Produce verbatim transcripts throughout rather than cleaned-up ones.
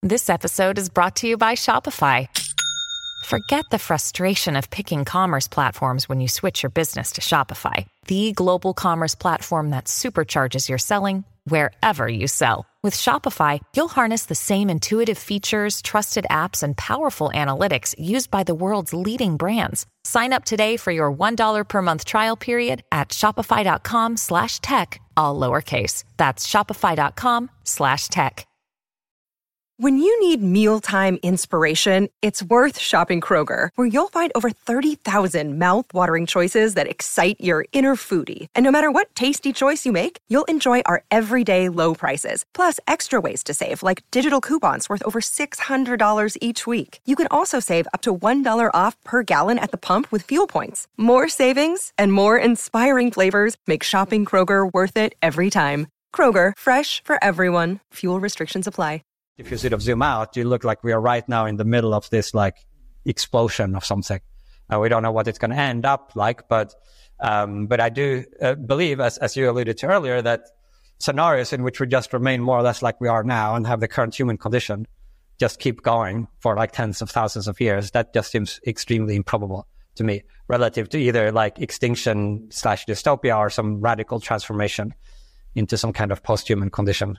This episode is brought to you by Shopify. Forget the frustration of picking commerce platforms when you switch your business to Shopify, the global commerce platform that supercharges your selling wherever you sell. With Shopify, you'll harness the same intuitive features, trusted apps, and powerful analytics used by the world's leading brands. Sign up today for your one dollar per month trial period at shopify.com slash tech, all lowercase. That's shopify.com slash tech. When you need mealtime inspiration, it's worth shopping Kroger, where you'll find over thirty thousand mouth-watering choices that excite your inner foodie. And no matter what tasty choice you make, you'll enjoy our everyday low prices, plus extra ways to save, like digital coupons worth over six hundred dollars each week. You can also save up to one dollar off per gallon at the pump with fuel points. More savings and more inspiring flavors make shopping Kroger worth it every time. Kroger, fresh for everyone. Fuel restrictions apply. If you sort of zoom out, you look like we are right now in the middle of this like explosion of something. Uh, we don't know what it's going to end up like, but um, but I do uh, believe, as as you alluded to earlier, that scenarios in which we just remain more or less like we are now and have the current human condition just keep going for like tens of thousands of years, that just seems extremely improbable to me, relative to either like extinction slash dystopia or some radical transformation into some kind of post-human condition.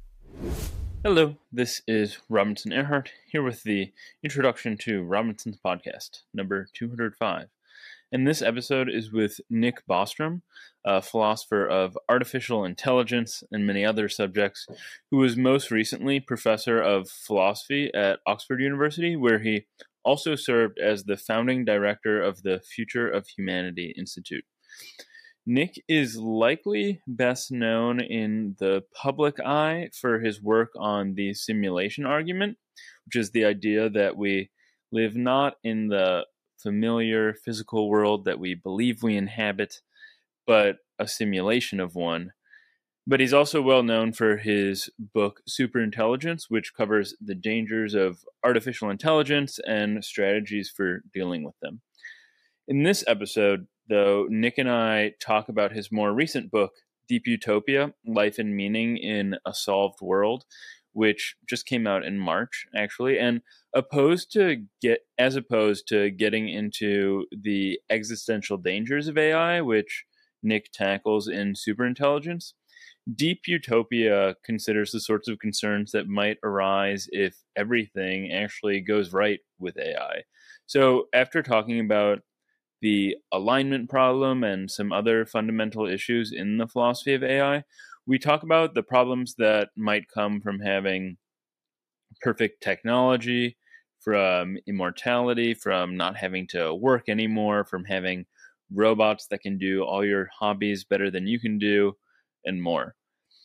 Hello, this is Robinson Earhart, here with the introduction to Robinson's podcast, number two hundred five. And this episode is with Nick Bostrom, a philosopher of artificial intelligence and many other subjects, who was most recently professor of philosophy at Oxford University, where he also served as the founding director of the Future of Humanity Institute. Nick is likely best known in the public eye for his work on the simulation argument, which is the idea that we live not in the familiar physical world that we believe we inhabit, but a simulation of one. But he's also well known for his book Superintelligence, which covers the dangers of artificial intelligence and strategies for dealing with them. In this episode, though, Nick and I talk about his more recent book, Deep Utopia, Life and Meaning in a Solved World, which just came out in March, actually, and opposed to get as opposed to getting into the existential dangers of A I, which Nick tackles in Superintelligence. Deep Utopia considers the sorts of concerns that might arise if everything actually goes right with A I. So after talking about the alignment problem and some other fundamental issues in the philosophy of A I, we talk about the problems that might come from having perfect technology, from immortality, from not having to work anymore, from having robots that can do all your hobbies better than you can do, and more.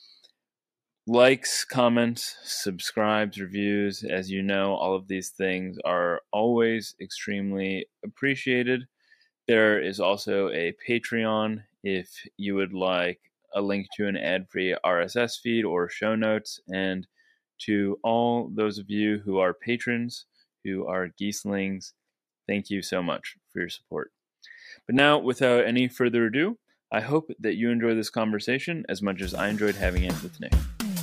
Likes, comments, subscribes, reviews, as you know, all of these things are always extremely appreciated. There is also a Patreon if you would like a link to an ad-free R S S feed or show notes. And to all those of you who are patrons, who are geeslings, thank you so much for your support. But now, without any further ado, I hope that you enjoy this conversation as much as I enjoyed having it with Nick.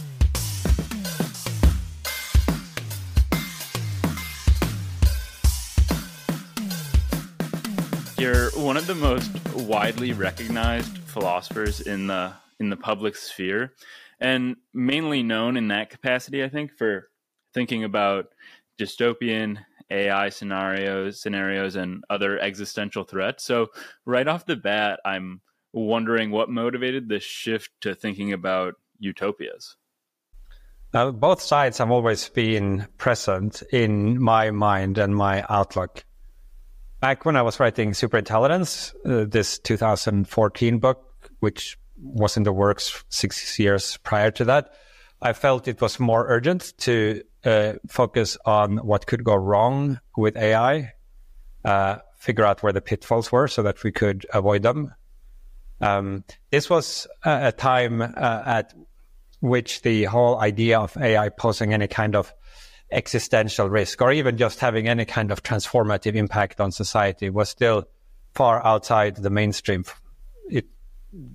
You're one of the most widely recognized philosophers in the in the public sphere, and mainly known in that capacity, I think, for thinking about dystopian A I scenarios, scenarios and other existential threats. So right off the bat, I'm wondering what motivated the shift to thinking about utopias. Uh, both sides have always been present in my mind and my outlook. Back when I was writing Superintelligence, uh, this two thousand fourteen book, which was in the works six years prior to that, I felt it was more urgent to uh, focus on what could go wrong with A I, uh, figure out where the pitfalls were so that we could avoid them. Um, this was a, a time uh, at which the whole idea of A I posing any kind of existential risk or even just having any kind of transformative impact on society was still far outside the mainstream. It,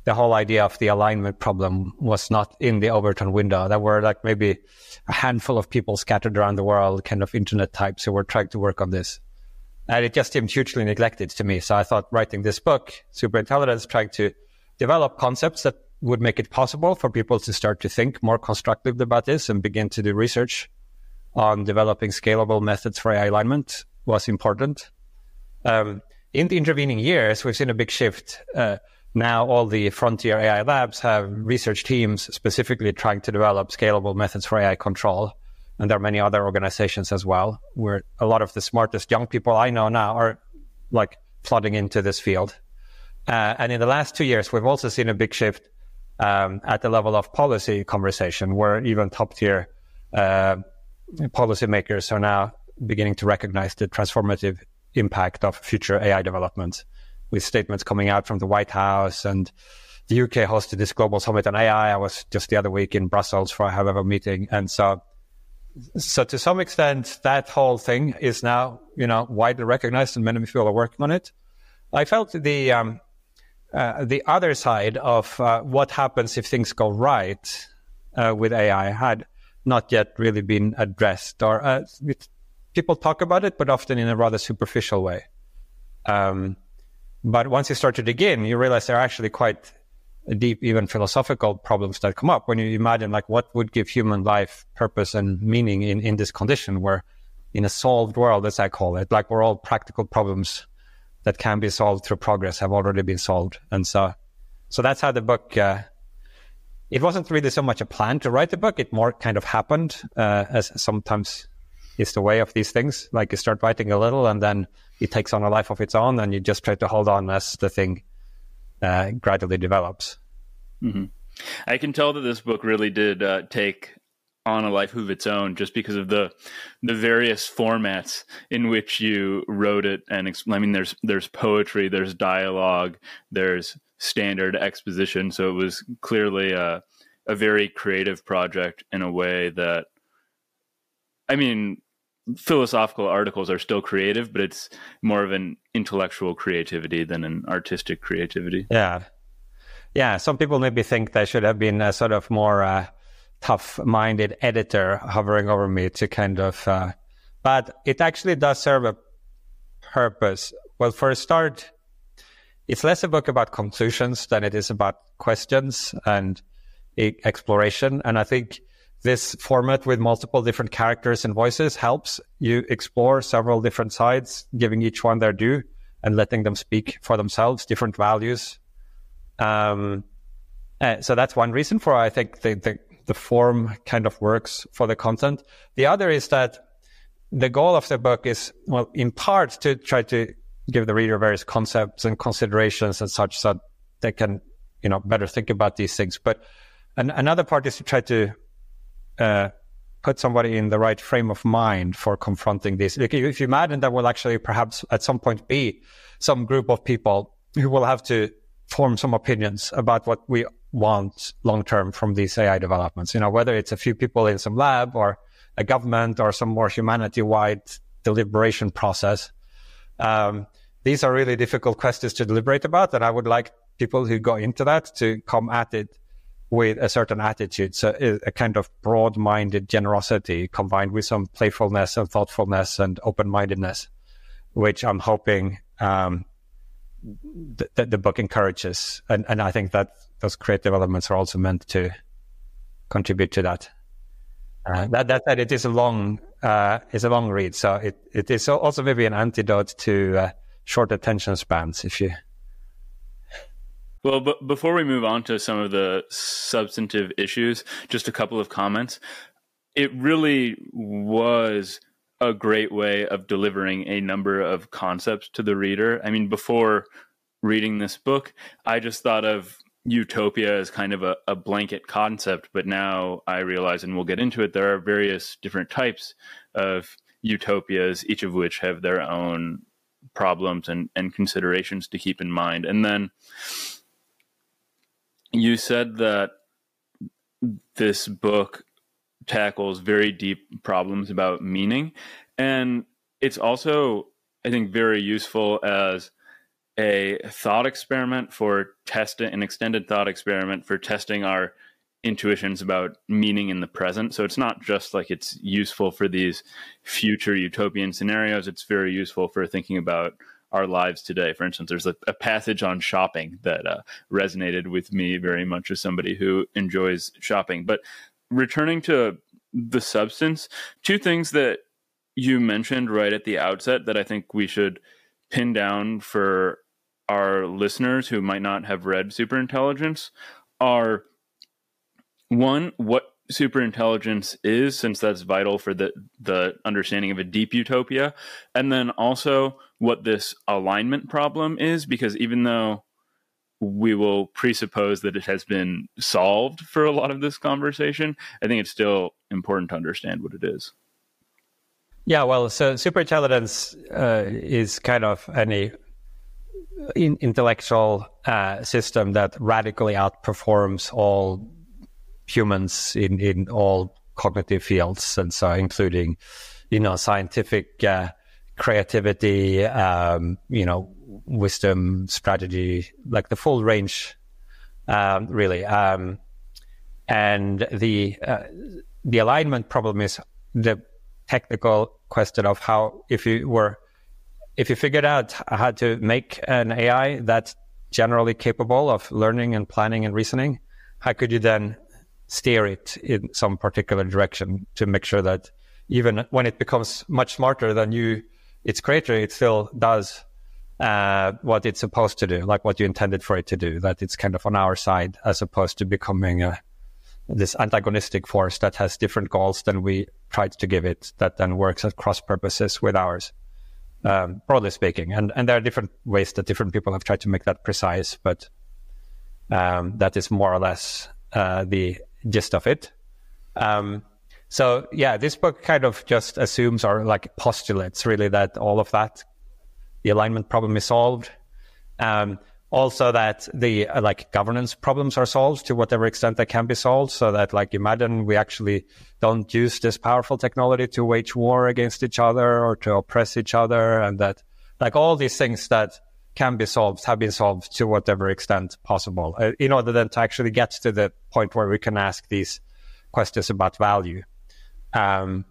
the whole idea of the alignment problem was not in the Overton window. There were like maybe a handful of people scattered around the world, kind of internet types who were trying to work on this. And it just seemed hugely neglected to me. So I thought writing this book, Superintelligence, trying to develop concepts that would make it possible for people to start to think more constructively about this and begin to do research on developing scalable methods for A I alignment was important. Um, in the intervening years, we've seen a big shift. Uh, now all the frontier A I labs have research teams specifically trying to develop scalable methods for A I control. And there are many other organizations as well, where a lot of the smartest young people I know now are like flooding into this field. Uh, and in the last two years, we've also seen a big shift um, at the level of policy conversation, where even top tier uh, policymakers are now beginning to recognize the transformative impact of future A I development, with statements coming out from the White House. And the U K hosted this global summit on A I. I was just the other week in Brussels for a high-level meeting. And so, so to some extent, that whole thing is now, you know, widely recognized and many people are working on it. I felt the, um, uh, the other side of uh, what happens if things go right uh, with A I had not yet really been addressed, or uh, it, people talk about it, but often in a rather superficial way. Um, but once you start to dig in, you realize there are actually quite deep, even philosophical problems that come up when you imagine, like, what would give human life purpose and meaning in, in this condition, where in a solved world, as I call it, like, where all practical problems that can be solved through progress have already been solved. And so, so that's how the book, uh, it wasn't really so much a plan to write the book. It more kind of happened, uh, as sometimes is the way of these things. Like, you start writing a little and then it takes on a life of its own, and you just try to hold on as the thing uh, gradually develops. Mm-hmm. I can tell that this book really did uh, take on a life of its own, just because of the the various formats in which you wrote it. And exp- I mean, there's there's poetry, there's dialogue, there's standard exposition. So it was clearly a, a very creative project in a way that, I mean, philosophical articles are still creative, but it's more of an intellectual creativity than an artistic creativity. Yeah. Yeah. Some people maybe think there should have been a sort of more uh, tough-minded editor hovering over me to kind of, uh, but it actually does serve a purpose. Well, for a start, it's less a book about conclusions than it is about questions and exploration. And I think this format with multiple different characters and voices helps you explore several different sides, giving each one their due and letting them speak for themselves, different values. Um, uh, so that's one reason for, I think, the, the, the form kind of works for the content. The other is that the goal of the book is, well, in part to try to give the reader various concepts and considerations and such, so they can, you know, better think about these things. But an, another part is to try to Uh, put somebody in the right frame of mind for confronting this. Like, if you imagine there will actually perhaps at some point be some group of people who will have to form some opinions about what we want long-term from these A I developments, you know, whether it's a few people in some lab or a government or some more humanity-wide deliberation process. Um, these are really difficult questions to deliberate about, and I would like people who go into that to come at it with a certain attitude, so a kind of broad-minded generosity combined with some playfulness and thoughtfulness and open-mindedness, which I'm hoping um, th- that the book encourages. And, and I think that those creative elements are also meant to contribute to that. Uh, that that that it is a long uh, is a long read, so it, it is also maybe an antidote to uh, short attention spans, if you. Well, but before we move on to some of the substantive issues, just a couple of comments. It really was a great way of delivering a number of concepts to the reader. I mean, before reading this book, I just thought of utopia as kind of a, a blanket concept, but now I realize, and we'll get into it, there are various different types of utopias, each of which have their own problems and, and considerations to keep in mind. And then you said that this book tackles very deep problems about meaning. And it's also, I think, very useful as a thought experiment for testing, an extended thought experiment for testing our intuitions about meaning in the present. So it's not just like it's useful for these future utopian scenarios. It's very useful for thinking about our lives today. For instance, there's a, a passage on shopping that uh, resonated with me very much as somebody who enjoys shopping. But returning to the substance, two things that you mentioned right at the outset that I think we should pin down for our listeners who might not have read Superintelligence are, one, what superintelligence is, since that's vital for the, the understanding of a deep utopia, and then also what this alignment problem is, because even though we will presuppose that it has been solved for a lot of this conversation, I think it's still important to understand what it is. Yeah, well, so superintelligence uh, is kind of any in- intellectual uh, system that radically outperforms all humans in, in all cognitive fields, and so including, you know, scientific uh, creativity, um, you know, wisdom, strategy, like the full range, um, really. Um, and the uh, the alignment problem is the technical question of how, if you were, if you figured out how to make an A I that's generally capable of learning and planning and reasoning, how could you then steer it in some particular direction to make sure that even when it becomes much smarter than you, its creator, it still does uh, what it's supposed to do, like what you intended for it to do, that it's kind of on our side, as opposed to becoming a, this antagonistic force that has different goals than we tried to give it, that then works at cross purposes with ours, um, broadly speaking. And, and there are different ways that different people have tried to make that precise, but um, that is more or less uh, the gist of it. Um, so yeah, this book kind of just assumes, or like postulates really, that all of that, the alignment problem is solved. Um, also that the uh, like governance problems are solved to whatever extent they can be solved, so that, like, imagine we actually don't use this powerful technology to wage war against each other or to oppress each other, and that like all these things that can be solved have been solved to whatever extent possible, uh, in order then to actually get to the point where we can ask these questions about value. Um,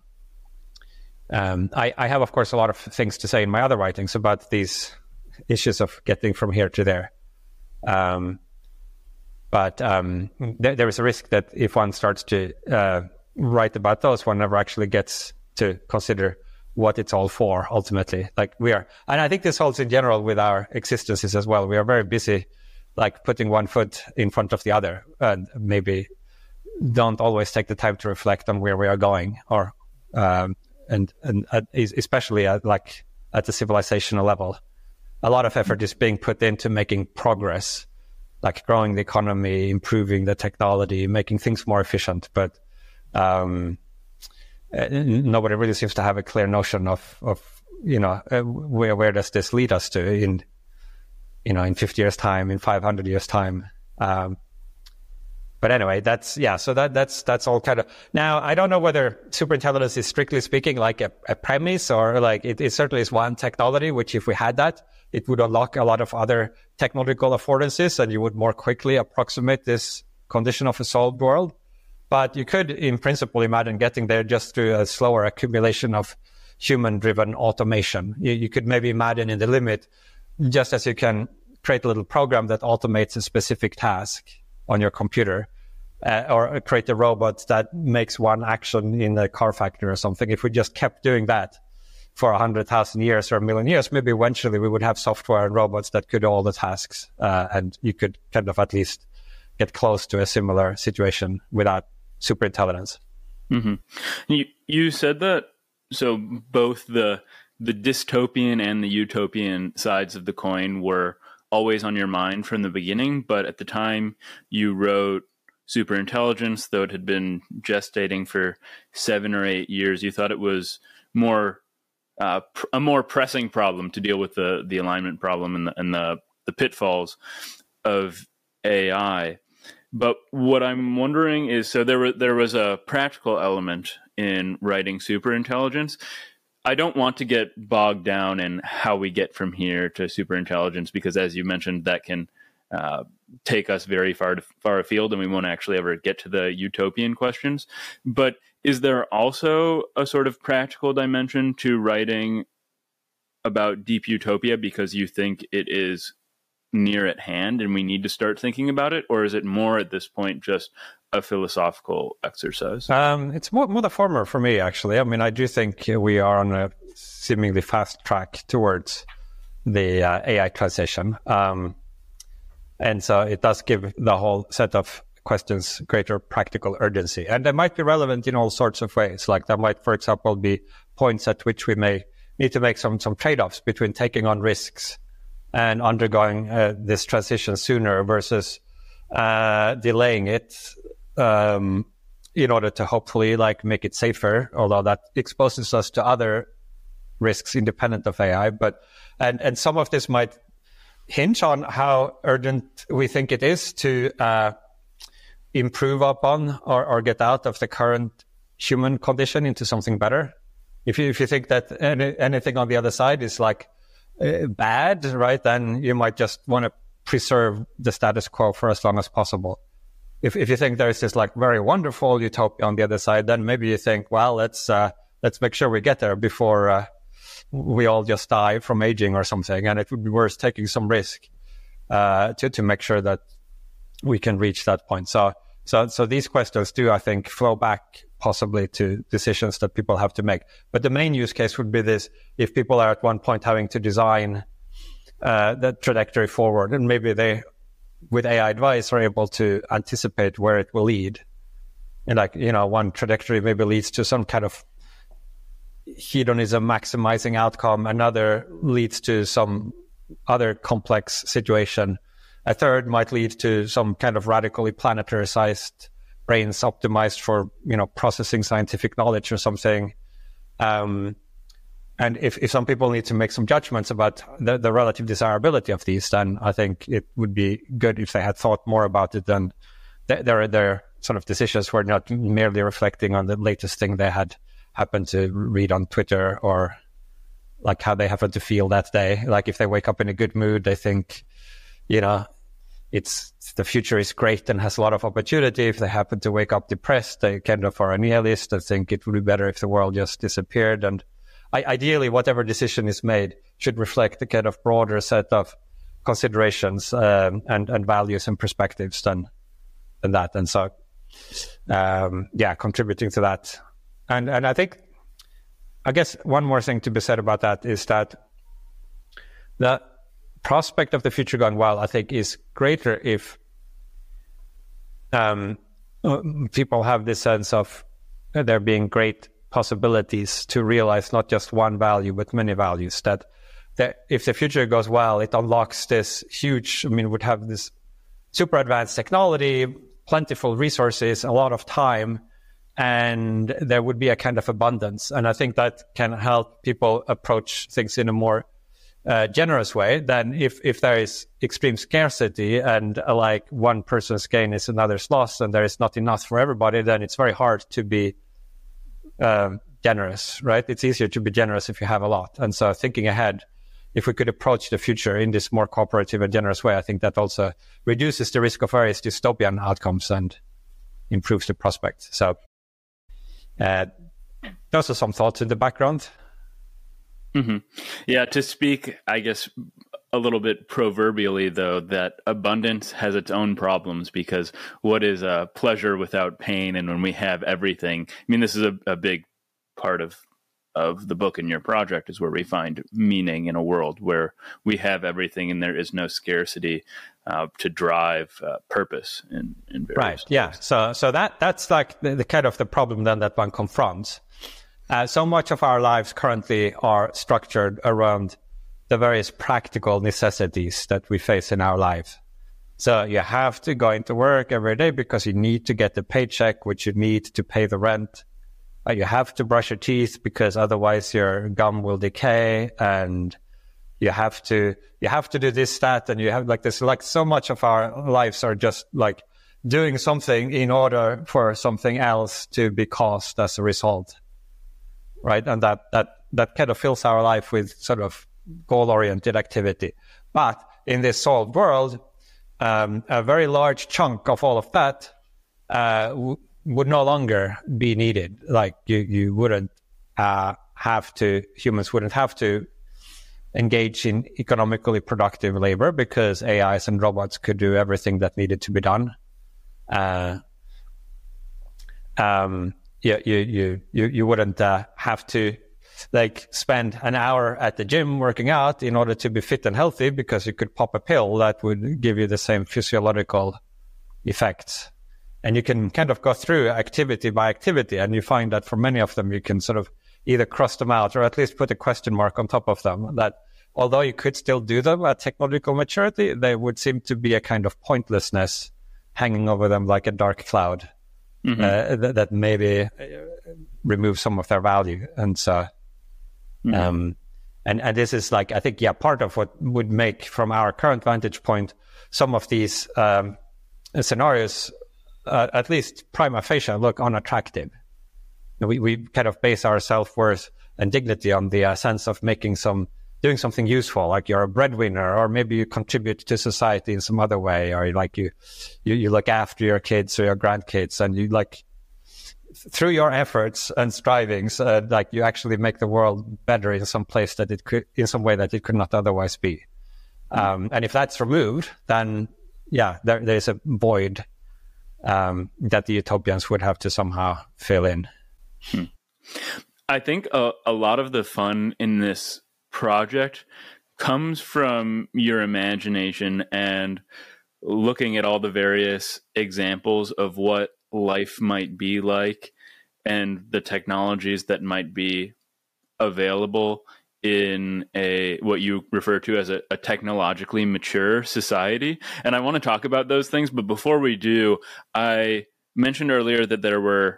um, I, I have, of course, a lot of things to say in my other writings about these issues of getting from here to there. Um, but um, th- there is a risk that if one starts to uh, write about those, one never actually gets to consider what it's all for ultimately. Like we are, and I think this holds in general with our existences as well. We are very busy, like putting one foot in front of the other, and maybe don't always take the time to reflect on where we are going, or um, and and uh, especially at like at the civilizational level. A lot of effort is being put into making progress, like growing the economy, improving the technology, making things more efficient. But um, nobody really seems to have a clear notion of, of you know, where where does this lead us to in, you know, in fifty years' time, in five hundred years' time. Um, but anyway, that's yeah. So that that's that's all kind of. Now, I don't know whether superintelligence is strictly speaking like a, a premise, or like it, it certainly is one technology. Which, if we had that, it would unlock a lot of other technological affordances, and you would more quickly approximate this condition of a solved world. But you could, in principle, imagine getting there just through a slower accumulation of human-driven automation. You, you could maybe imagine in the limit, just as you can create a little program that automates a specific task on your computer, uh, or create a robot that makes one action in a car factory or something. If we just kept doing that for a hundred thousand years or a million years, maybe eventually we would have software and robots that could do all the tasks, uh, and you could kind of at least get close to a similar situation without superintelligence. Mm-hmm. You you said that, so both the the dystopian and the utopian sides of the coin were always on your mind from the beginning, but at the time you wrote Superintelligence, though it had been gestating for seven or eight years, you thought it was more uh, pr- a more pressing problem to deal with the the alignment problem and the and the, the pitfalls of A I. But what I'm wondering is, so there was there was a practical element in writing Superintelligence. I don't want to get bogged down in how we get from here to superintelligence, because as you mentioned, that can uh, take us very far to, far afield, and we won't actually ever get to the utopian questions. But is there also a sort of practical dimension to writing about deep utopia because you think it is near at hand and we need to start thinking about it? Or is it more at this point just a philosophical exercise? Um, it's more, more the former for me, actually. I mean, I do think we are on a seemingly fast track towards the uh, A I transition. Um, and so it does give the whole set of questions greater practical urgency. And they might be relevant in all sorts of ways. Like there might, for example, be points at which we may need to make some, some trade-offs between taking on risks and undergoing uh, this transition sooner versus uh, delaying it um, in order to hopefully like make it safer, although that exposes us to other risks independent of A I. But and, and some of this might hinge on how urgent we think it is to uh, improve upon or, or get out of the current human condition into something better. If you, if you think that any, anything on the other side is like uh, bad, right, then you might just want to preserve the status quo for as long as possible. If if you think there's this like very wonderful utopia on the other side, then maybe you think, well, let's uh, let's make sure we get there before uh, we all just die from aging or something. And it would be worth taking some risk uh, to to make sure that we can reach that point. So so so these questions do, I think, flow back possibly to decisions that people have to make. But the main use case would be this: if people are at one point having to design uh, the trajectory forward, and maybe they, with A I advice, are able to anticipate where it will lead. And like, you know, one trajectory maybe leads to some kind of hedonism maximizing outcome. Another leads to some other complex situation. A third might lead to some kind of radically planetary sized brains optimized for, you know, processing scientific knowledge or something. Um, and if, if some people need to make some judgments about the, the relative desirability of these, then I think it would be good if they had thought more about it than th- their, their sort of decisions were not merely reflecting on the latest thing they had happened to read on Twitter, or like how they happen to feel that day. Like if they wake up in a good mood, they think, you know, it's the future is great and has a lot of opportunity. If they happen to wake up depressed, they kind of are a nihilist and think it would be better if the world just disappeared. And I, ideally, whatever decision is made should reflect the kind of broader set of considerations um, and, and values and perspectives than than that. And so, um, yeah, contributing to that. And and I think, I guess one more thing to be said about that is that the prospect of the future going well, I think, is greater if um, people have this sense of there being great possibilities to realize not just one value, but many values. That, that if the future goes well, it unlocks this huge, I mean, would have this super advanced technology, plentiful resources, a lot of time, and there would be a kind of abundance. And I think that can help people approach things in a more Uh, generous way than if, if there is extreme scarcity and uh, like one person's gain is another's loss and there is not enough for everybody, then it's very hard to be um, generous, right? It's easier to be generous if you have a lot. And so thinking ahead, if we could approach the future in this more cooperative and generous way, I think that also reduces the risk of various dystopian outcomes and improves the prospects. So uh, those are some thoughts in the background. Mm-hmm. Yeah, to speak, I guess, a little bit proverbially, though, that abundance has its own problems, because what is a pleasure without pain? And when we have everything, I mean, this is a, a big part of of the book and your project, is where we find meaning in a world where we have everything and there is no scarcity uh, to drive uh, purpose in, in various Right, yeah. ways. So so that that's like the, the kind of the problem then that one confronts. Uh, so much of our lives currently are structured around the various practical necessities that we face in our life. So you have to go into work every day because you need to get the paycheck, which you need to pay the rent. Uh, you have to brush your teeth because otherwise your gum will decay, and you have to you have to do this, that, and you have like this. Like so much of our lives are just like doing something in order for something else to be caused as a result. Right. And that, that that kind of fills our life with sort of goal-oriented activity. But in this solved world, um, a very large chunk of all of that uh, w- would no longer be needed. Like you, you wouldn't uh, have to, humans wouldn't have to engage in economically productive labor because A Is and robots could do everything that needed to be done. Uh, um, you, you, you, you, you wouldn't uh, have to like spend an hour at the gym working out in order to be fit and healthy, because you could pop a pill that would give you the same physiological effects. And you can kind of go through activity by activity, and you find that for many of them, you can sort of either cross them out or at least put a question mark on top of them, that although you could still do them at technological maturity, they would seem to be a kind of pointlessness hanging over them like a dark cloud. Mm-hmm. uh, that, that maybe remove some of their value. And so, mm-hmm. um, and, and this is like, I think, yeah, part of what would make, from our current vantage point, some of these um, scenarios, uh, at least prima facie, look unattractive. We, we kind of base our self-worth and dignity on the uh, sense of making some, doing something useful, like you're a breadwinner, or maybe you contribute to society in some other way, or like you, you, you look after your kids or your grandkids, and you like, through your efforts and strivings, uh, like you actually make the world better in some place that it could, in some way that it could not otherwise be. Um, and if that's removed, then yeah, there, there's a void um, that the utopians would have to somehow fill in. Hmm. I think a, a lot of the fun in this project comes from your imagination and looking at all the various examples of what life might be like and the technologies that might be available in a what you refer to as a, a technologically mature society. And I want to talk about those things, but before we do, I mentioned earlier that there were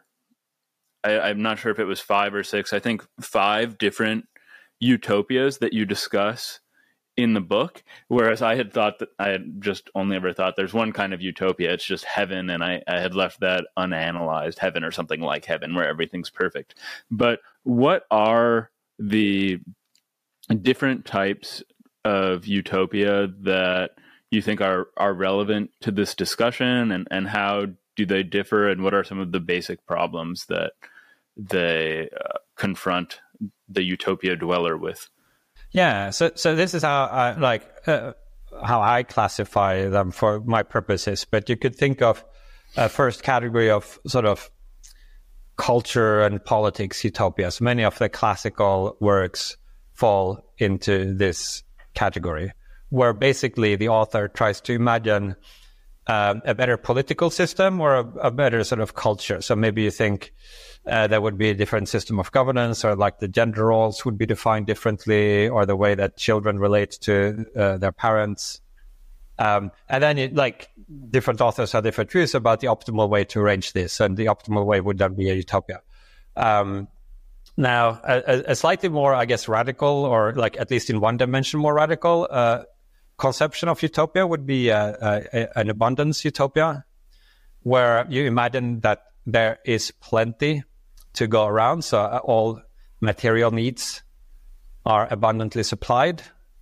I, I'm not sure if it was five or six, I think five different utopias that you discuss in the book, whereas I had thought that I had just only ever thought there's one kind of utopia, it's just heaven, and I, I had left that unanalyzed, heaven or something like heaven where everything's perfect. But what are the different types of utopia that you think are are relevant to this discussion, and and how do they differ, and what are some of the basic problems that they uh, confront the utopia dweller with? Yeah, so so this is how I like uh, how I classify them for my purposes. But you could think of a first category of sort of culture and politics utopias. Many of the classical works fall into this category, where basically the author tries to imagine uh, a better political system or a, a better sort of culture. So maybe you think Uh, there would be a different system of governance, or like the gender roles would be defined differently, or the way that children relate to uh, their parents. Um, and then it, like different authors have different views about the optimal way to arrange this, and the optimal way would then be a utopia. Um, now, a, a slightly more, I guess, radical, or like at least in one dimension more radical uh, conception of utopia would be uh, uh, an abundance utopia, where you imagine that there is plenty to go around, so all material needs are abundantly supplied.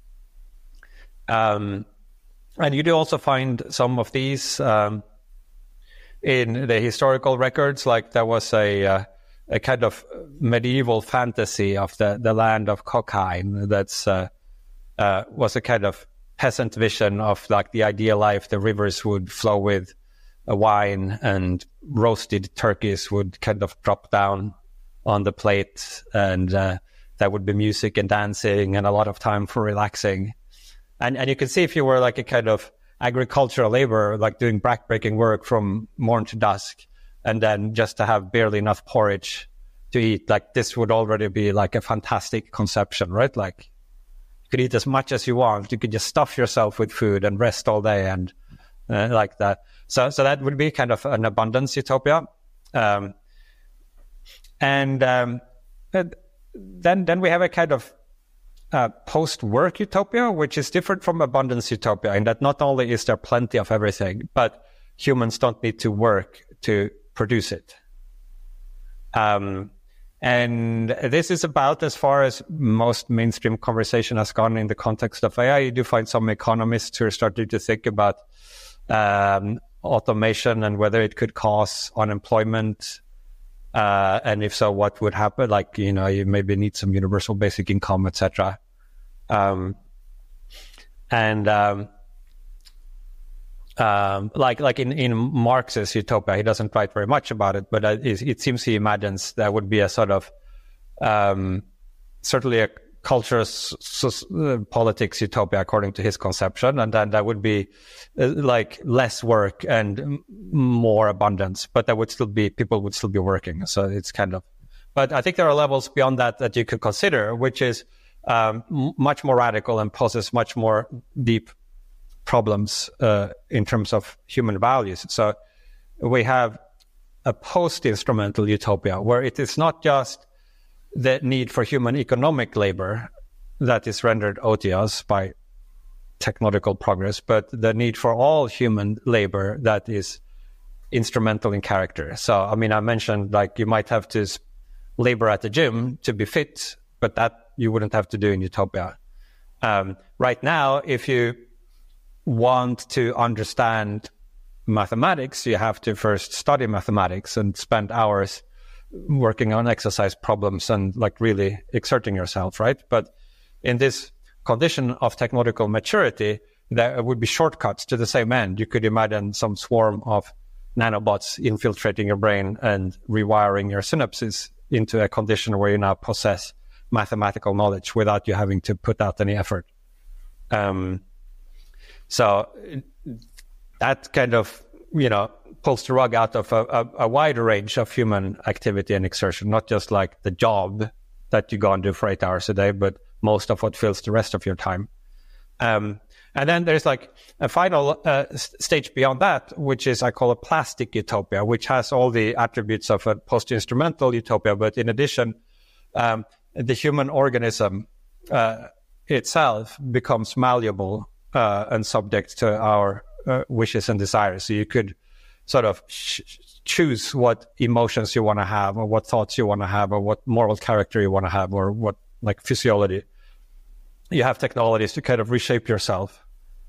Um, and you do also find some of these um, in the historical records, like there was a, uh, a kind of medieval fantasy of the, the land of Cockaigne that's uh, uh, was a kind of peasant vision of like the ideal life. The rivers would flow with a wine, and roasted turkeys would kind of drop down on the plate, and uh, there would be music and dancing and a lot of time for relaxing. And and you can see if you were like a kind of agricultural laborer, like doing backbreaking work from morn to dusk, and then just to have barely enough porridge to eat, like this would already be like a fantastic conception, right? Like you could eat as much as you want. You could just stuff yourself with food and rest all day, and uh, like that. So, so that would be kind of an abundance utopia, um, and um, then then we have a kind of uh, post-work utopia, which is different from abundance utopia in that not only is there plenty of everything, but humans don't need to work to produce it. Um, And this is about as far as most mainstream conversation has gone in the context of A I. You do find some economists who are starting to think about um, automation and whether it could cause unemployment. Uh, and if so, what would happen? Like, you know, you maybe need some universal basic income, et cetera. Um, and um, um, like like in, in Marx's Utopia, he doesn't write very much about it, but it, it seems he imagines there would be a sort of um, certainly a culture so, uh, politics utopia according to his conception, and then there would be uh, like less work and m- more abundance, but there would still be people would still be working. So it's kind of, but I think there are levels beyond that that you could consider, which is um, m- much more radical and poses much more deep problems uh, in terms of human values. So we have a post-instrumental utopia where it is not just the need for human economic labor that is rendered odious by technological progress, but the need for all human labor that is instrumental in character. So, I mean, I mentioned like you might have to labor at the gym to be fit, but that you wouldn't have to do in Utopia. Um, right now, if you want to understand mathematics, you have to first study mathematics and spend hours working on exercise problems and like really exerting yourself, right? But in this condition of technological maturity, there would be shortcuts to the same end. You could imagine some swarm of nanobots infiltrating your brain and rewiring your synapses into a condition where you now possess mathematical knowledge without you having to put out any effort. Um, so that kind of, you know, pulls the rug out of a, a, a wider range of human activity and exertion, not just like the job that you go and do for eight hours a day, but most of what fills the rest of your time. Um, and then there's like a final uh, stage beyond that, which is I call a plastic utopia, which has all the attributes of a post-instrumental utopia. But in addition, um, the human organism uh, itself becomes malleable uh, and subject to our uh, wishes and desires. So you could sort of sh- choose what emotions you want to have, or what thoughts you want to have, or what moral character you want to have, or what like physiology. You have technologies to kind of reshape yourself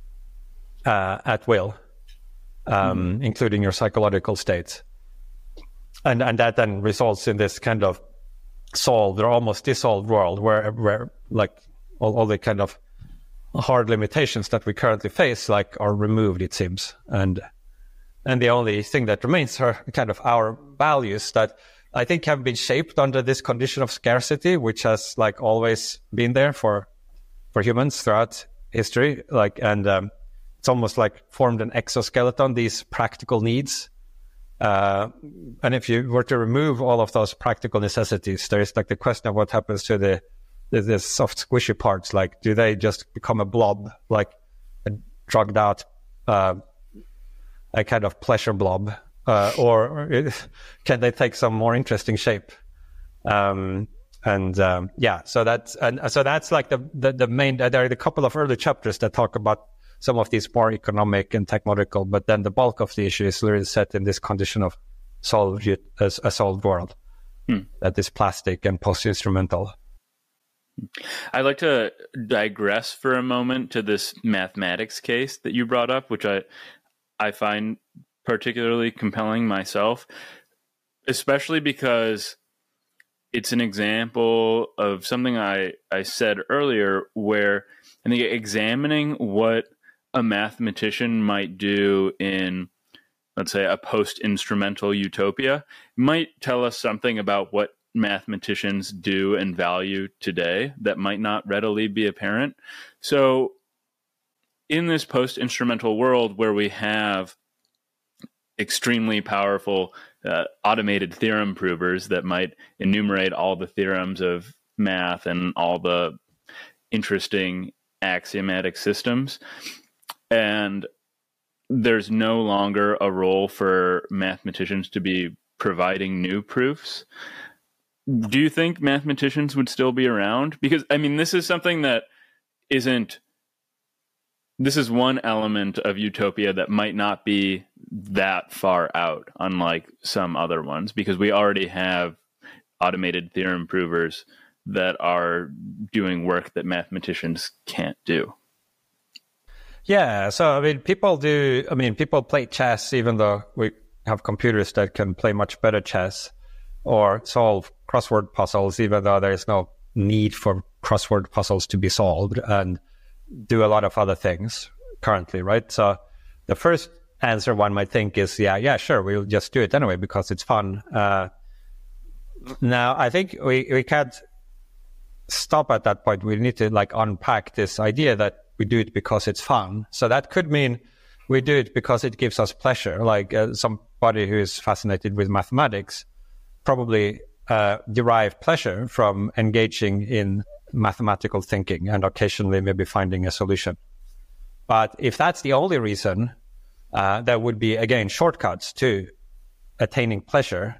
uh, at will, um, mm. including your psychological states. And and that then results in this kind of solved or almost dissolved world where, where like all, all the kind of hard limitations that we currently face like are removed, it seems. And And the only thing that remains are kind of our values that I think have been shaped under this condition of scarcity, which has like always been there for for humans throughout history. Like, and um, it's almost like formed an exoskeleton, these practical needs. Uh, and if you were to remove all of those practical necessities, there is like the question of what happens to the the, the soft squishy parts. Like, do they just become a blob, like a drugged out uh a kind of pleasure blob, uh, or can they take some more interesting shape? Um, and um, yeah, so that's and so that's like the, the the main. There are a couple of early chapters that talk about some of these more economic and technological, but then the bulk of the issue is really set in this condition of solved a, a solved world hmm. that is plastic and post-instrumental. I'd like to digress for a moment to this mathematics case that you brought up, which I. I find particularly compelling myself, especially because it's an example of something I, I said earlier, where I think examining what a mathematician might do in, let's say, a post-instrumental utopia might tell us something about what mathematicians do and value today that might not readily be apparent. So in this post-instrumental world where we have extremely powerful uh, automated theorem provers that might enumerate all the theorems of math and all the interesting axiomatic systems, and there's no longer a role for mathematicians to be providing new proofs, do you think mathematicians would still be around? Because, I mean, this is something that isn't This is one element of utopia that might not be that far out, unlike some other ones, because we already have automated theorem provers that are doing work that mathematicians can't do. Yeah, so I mean, people do, I mean, people play chess even though we have computers that can play much better chess, or solve crossword puzzles even though there is no need for crossword puzzles to be solved, and do a lot of other things currently, right? So the first answer one might think is, yeah, yeah, sure, we'll just do it anyway because it's fun. Uh, now, I think we, we can't stop at that point. We need to like unpack this idea that we do it because it's fun. So that could mean we do it because it gives us pleasure. Like uh, somebody who is fascinated with mathematics probably uh, derive pleasure from engaging in mathematical thinking and occasionally maybe finding a solution. But if that's the only reason, uh, there would be, again, shortcuts to attaining pleasure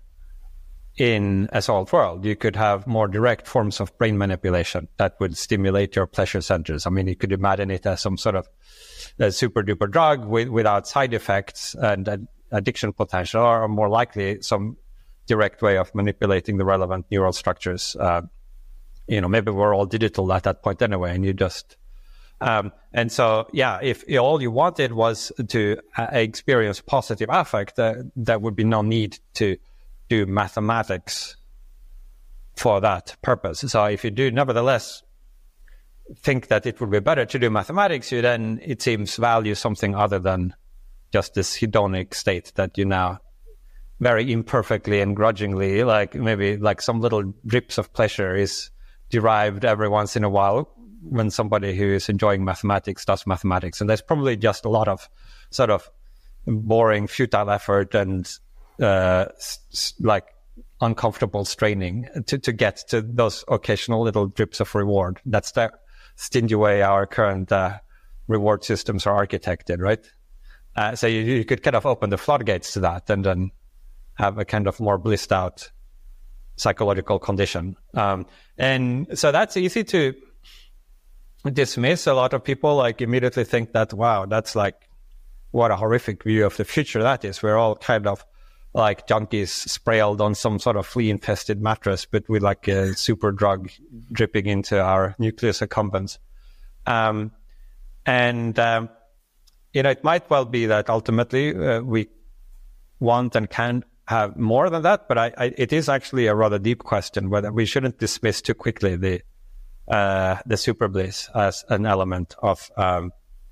in a solved world. You could have more direct forms of brain manipulation that would stimulate your pleasure centers. I mean, you could imagine it as some sort of a super duper drug with, without side effects and uh, addiction potential, or more likely some direct way of manipulating the relevant neural structures. Uh, you know, maybe we're all digital at that point anyway, and you just... Um, and so, yeah, if all you wanted was to uh, experience positive affect, uh, there would be no need to do mathematics for that purpose. So if you do nevertheless think that it would be better to do mathematics, you then, it seems, value something other than just this hedonic state that you now very imperfectly and grudgingly, like maybe like some little drips of pleasure is derived every once in a while when somebody who is enjoying mathematics does mathematics. And there's probably just a lot of sort of boring, futile effort and uh, s- like uncomfortable straining to, to get to those occasional little drips of reward. That's the stingy way our current uh, reward systems are architected, right? Uh, so you, you could kind of open the floodgates to that and then have a kind of more blissed out psychological condition. Um, and so that's easy to dismiss. A lot of people like immediately think that, wow, that's like, what a horrific view of the future that is. We're all kind of like junkies sprawled on some sort of flea infested mattress, but with like a super drug dripping into our nucleus accumbens. Um, and, um, you know, it might well be that ultimately uh, we want and can have more than that, but I, I, it is actually a rather deep question whether we shouldn't dismiss too quickly the uh, the super bliss as an element of um,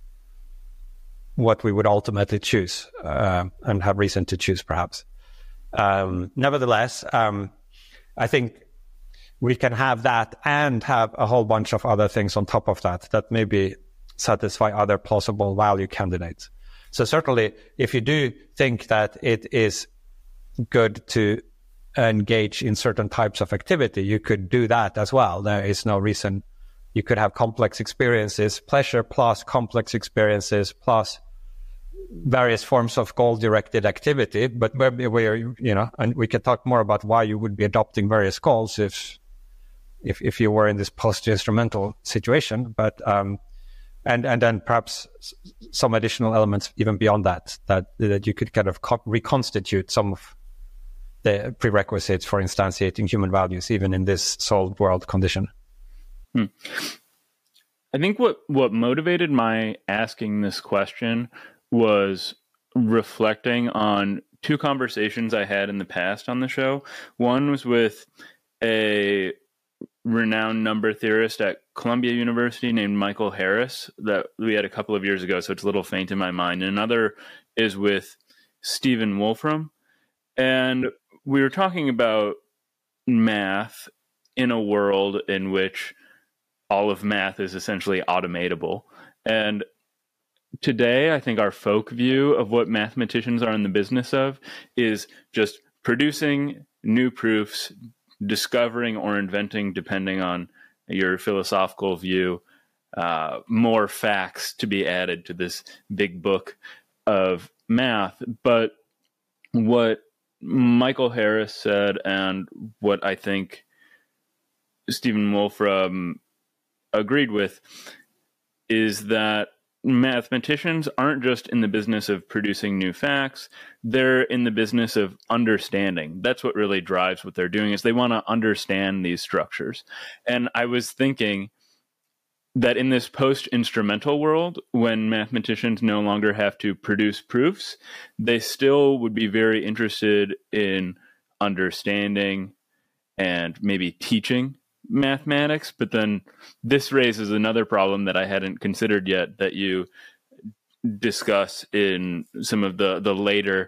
what we would ultimately choose uh, and have reason to choose, perhaps. Um, nevertheless, um, I think we can have that and have a whole bunch of other things on top of that that maybe satisfy other plausible value candidates. So certainly, if you do think that it is good to engage in certain types of activity, you could do that as well. There is no reason. You could have complex experiences, pleasure plus complex experiences plus various forms of goal-directed activity. But where, where you know, and we can talk more about why you would be adopting various goals if if if you were in this post-instrumental situation. But um, and and then perhaps some additional elements even beyond that that that you could kind of co- reconstitute some of the prerequisites for instantiating human values, even in this solved world condition. Hmm. I think what, what motivated my asking this question was reflecting on two conversations I had in the past on the show. One was with a renowned number theorist at Columbia University named Michael Harris that we had a couple of years ago, so it's a little faint in my mind. And another is with Stephen Wolfram. And we were talking about math in a world in which all of math is essentially automatable. And today, I think our folk view of what mathematicians are in the business of is just producing new proofs, discovering or inventing, depending on your philosophical view, uh, more facts to be added to this big book of math. But what Michael Harris said, and what I think Stephen Wolfram agreed with, is that mathematicians aren't just in the business of producing new facts, they're in the business of understanding. That's what really drives what they're doing, is they want to understand these structures. And I was thinking that in this post-instrumental world, when mathematicians no longer have to produce proofs, they still would be very interested in understanding and maybe teaching mathematics. But then this raises another problem that I hadn't considered yet, that you discuss in some of the the later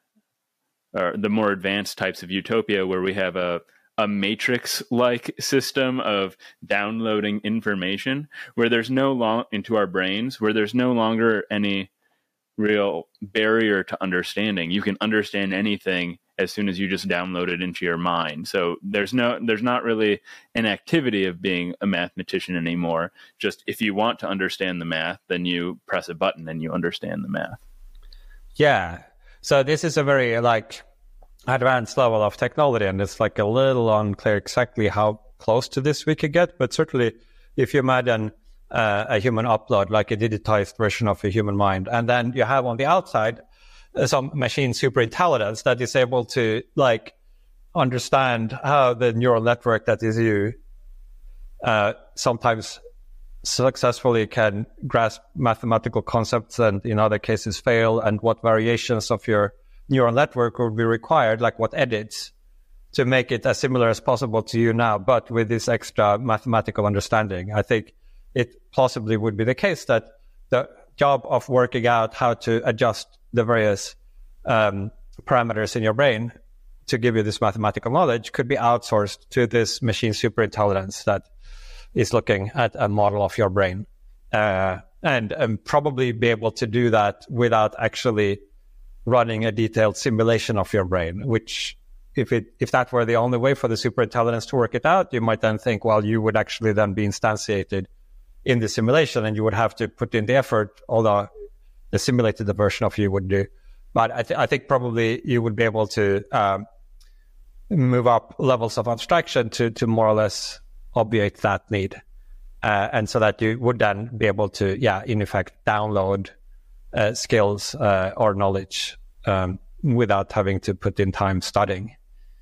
or the more advanced types of utopia, where we have a a matrix-like system of downloading information, where there's no long into our brains, where there's no longer any real barrier to understanding. You can understand anything as soon as you just download it into your mind. So there's no, there's not really an activity of being a mathematician anymore. Just if you want to understand the math, then you press a button and you understand the math. Yeah. So this is a very like advanced level of technology, and it's like a little unclear exactly how close to this we could get. But certainly, if you imagine uh, a human upload, like a digitized version of a human mind, and then you have on the outside uh, some machine superintelligence that is able to like understand how the neural network that is you uh, sometimes successfully can grasp mathematical concepts and in other cases fail, and what variations of your neural network would be required, like what edits to make it as similar as possible to you now, but with this extra mathematical understanding. I think it possibly would be the case that the job of working out how to adjust the various um, parameters in your brain to give you this mathematical knowledge could be outsourced to this machine superintelligence that is looking at a model of your brain, uh, and um, probably be able to do that without actually running a detailed simulation of your brain, which if it if that were the only way for the superintelligence to work it out, you might then think, well, you would actually then be instantiated in the simulation and you would have to put in the effort, although the simulated version of you would do. But I, th- I think probably you would be able to um, move up levels of abstraction to, to more or less obviate that need. Uh, and so that you would then be able to, yeah, in effect, download Uh, skills uh, or knowledge um, without having to put in time studying.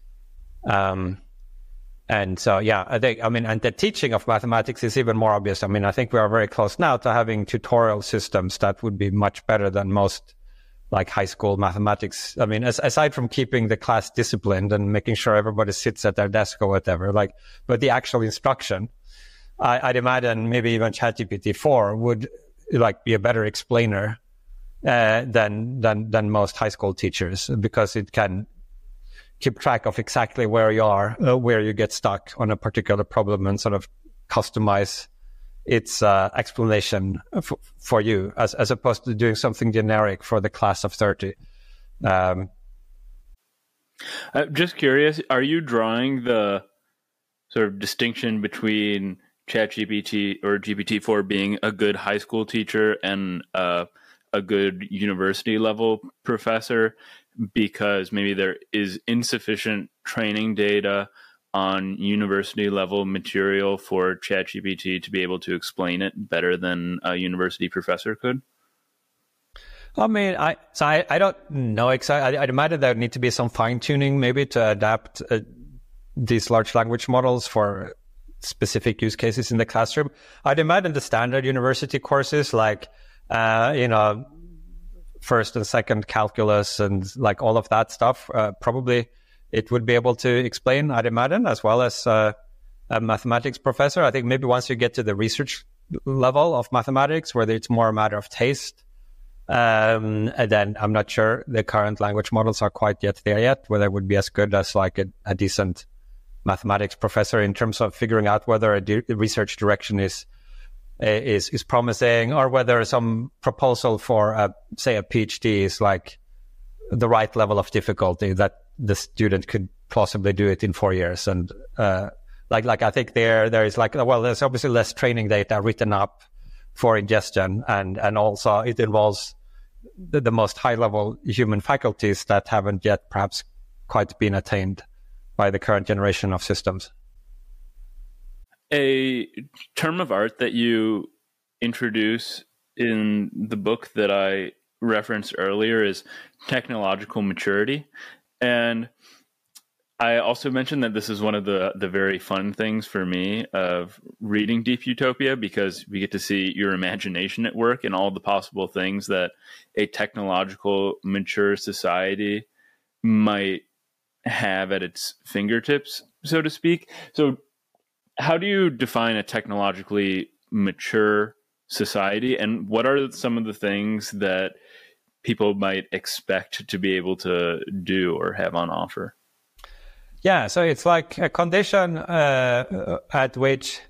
Um, and so, yeah, I think, I mean, and the teaching of mathematics is even more obvious. I mean, I think we are very close now to having tutorial systems that would be much better than most like high school mathematics. I mean, as, aside from keeping the class disciplined and making sure everybody sits at their desk or whatever, like, but the actual instruction, I, I'd imagine maybe even ChatGPT four would like be a better explainer Uh, than than than most high school teachers, because it can keep track of exactly where you are, uh, where you get stuck on a particular problem, and sort of customize its uh, explanation f- for you, as as opposed to doing something generic for the class of thirty. Um, uh, just curious, are you drawing the sort of distinction between ChatGPT or G P T four being a good high school teacher and uh a good university level professor, because maybe there is insufficient training data on university level material for ChatGPT to be able to explain it better than a university professor could? I mean, I so I, I don't know exactly. I, I'd imagine there would need to be some fine tuning maybe to adapt uh, these large language models for specific use cases in the classroom. I'd imagine the standard university courses like Uh, you know, first and second calculus and like all of that stuff, uh, probably it would be able to explain, I'd imagine, as well as uh, a mathematics professor. I think maybe once you get to the research level of mathematics, where it's more a matter of taste, um, and then I'm not sure the current language models are quite yet there yet, where they would be as good as like a, a decent mathematics professor in terms of figuring out whether a di- research direction is is is promising, or whether some proposal for a, say a PhD is like the right level of difficulty that the student could possibly do it in four years. And uh, like like I think there there is like, well, there's obviously less training data written up for ingestion, and and also it involves the, the most high level human faculties that haven't yet perhaps quite been attained by the current generation of systems. A term of art that you introduce in the book that I referenced earlier is technological maturity. And I also mentioned that this is one of the, the very fun things for me of reading Deep Utopia, because we get to see your imagination at work and all the possible things that a technological mature society might have at its fingertips, so to speak. So how do you define a technologically mature society, and what are some of the things that people might expect to be able to do or have on offer? Yeah, so it's like a condition uh, at which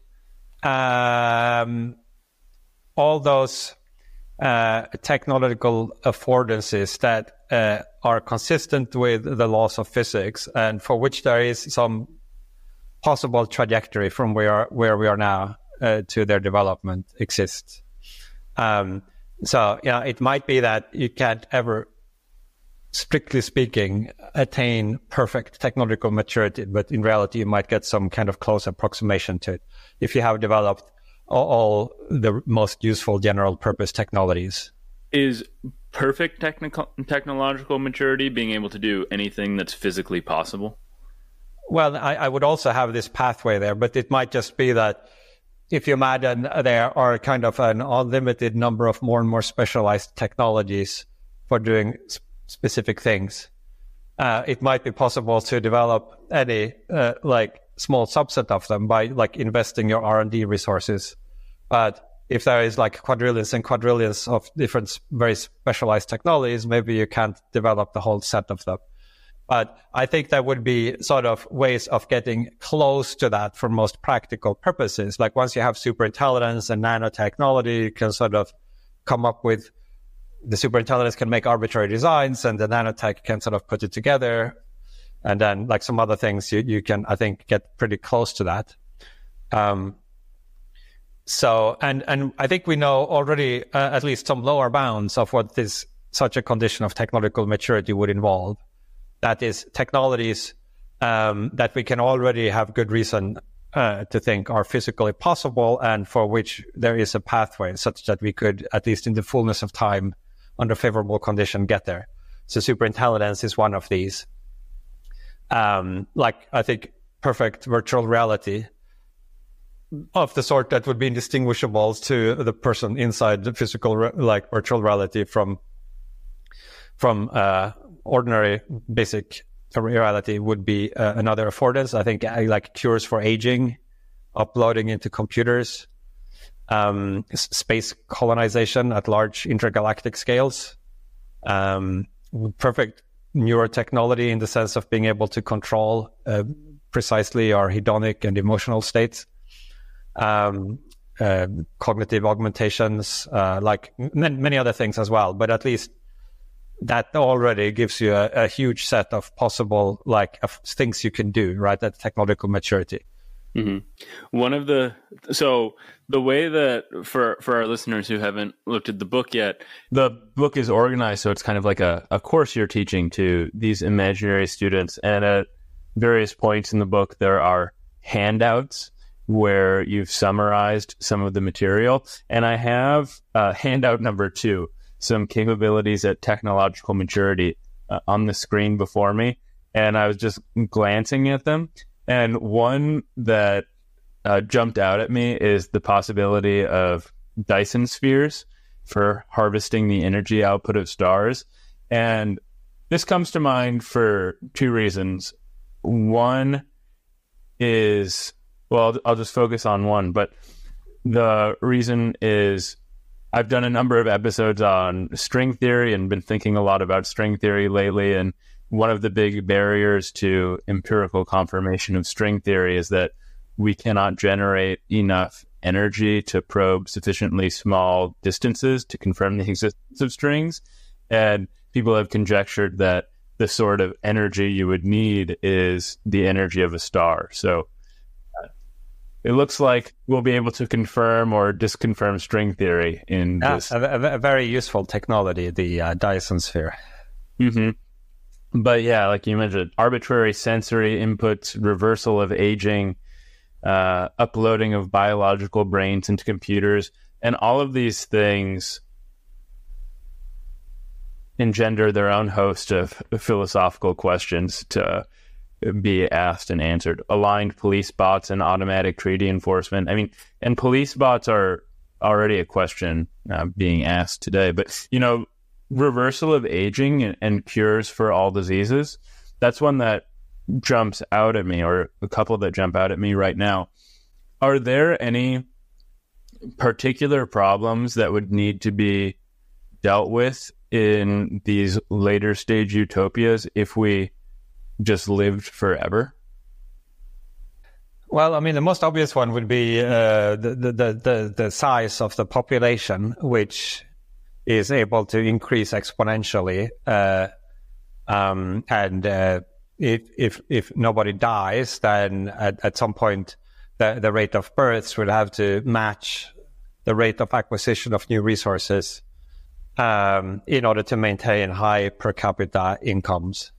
um, all those uh, technological affordances that uh, are consistent with the laws of physics, and for which there is some possible trajectory from where where we are now uh, to their development exists. Um, so, yeah, it might be that you can't ever, strictly speaking, attain perfect technological maturity, but in reality, you might get some kind of close approximation to it if you have developed all, all the most useful general purpose technologies. Is perfect technical technological maturity being able to do anything that's physically possible? Well, I, I would also have this pathway there, but it might just be that if you imagine there are kind of an unlimited number of more and more specialized technologies for doing sp- specific things, uh, it might be possible to develop any uh, like small subset of them by like investing your R and D resources. But if there is like quadrillions and quadrillions of different very specialized technologies, maybe you can't develop the whole set of them. But I think there would be sort of ways of getting close to that for most practical purposes. Like once you have superintelligence and nanotechnology, you can sort of come up with, the superintelligence can make arbitrary designs and the nanotech can sort of put it together. And then like some other things, you, you can, I think, get pretty close to that. Um, so, and, and I think we know already uh, at least some lower bounds of what this, such a condition of technological maturity would involve. That is technologies um, that we can already have good reason uh, to think are physically possible and for which there is a pathway such that we could, at least in the fullness of time, under favorable condition, get there. So superintelligence is one of these. Um, like, I think, perfect virtual reality of the sort that would be indistinguishable to the person inside the physical, re- like virtual reality from, from uh, ordinary basic reality would be uh, another affordance. I think uh, like cures for aging, uploading into computers, um, s- space colonization at large intergalactic scales, um, perfect neurotechnology in the sense of being able to control uh, precisely our hedonic and emotional states, um, uh, cognitive augmentations, uh, like m- many other things as well. But at least that already gives you a, a huge set of possible like of things you can do, right? At technological maturity. Mm-hmm. One of the so the way that for for our listeners who haven't looked at the book yet, the book is organized so it's kind of like a, a course you're teaching to these imaginary students, and at various points in the book there are handouts where you've summarized some of the material, and I have uh, handout number two, some capabilities at technological maturity, uh, on the screen before me, and I was just glancing at them. And one that uh, jumped out at me is the possibility of Dyson spheres for harvesting the energy output of stars. And this comes to mind for two reasons. One is, well, I'll just focus on one, but the reason is I've done a number of episodes on string theory and been thinking a lot about string theory lately. And one of the big barriers to empirical confirmation of string theory is that we cannot generate enough energy to probe sufficiently small distances to confirm the existence of strings. And people have conjectured that the sort of energy you would need is the energy of a star. So it looks like we'll be able to confirm or disconfirm string theory in yeah, this. A, a, a very useful technology, the uh, Dyson sphere. Mm-hmm. But yeah, like you mentioned, arbitrary sensory inputs, reversal of aging, uh, uploading of biological brains into computers. And all of these things engender their own host of philosophical questions to be asked and answered. Aligned police bots and automatic treaty enforcement. I mean, and police bots are already a question uh, being asked today. But, you know, reversal of aging and, and cures for all diseases, that's one that jumps out at me, or a couple that jump out at me right now. Are there any particular problems that would need to be dealt with in these later stage utopias if we just lived forever? Well, I mean, the most obvious one would be uh, the, the, the, the size of the population, which is able to increase exponentially. Uh, um, and uh, if, if, if nobody dies, then at, at some point, the, the rate of births would have to match the rate of acquisition of new resources um, in order to maintain high per capita incomes.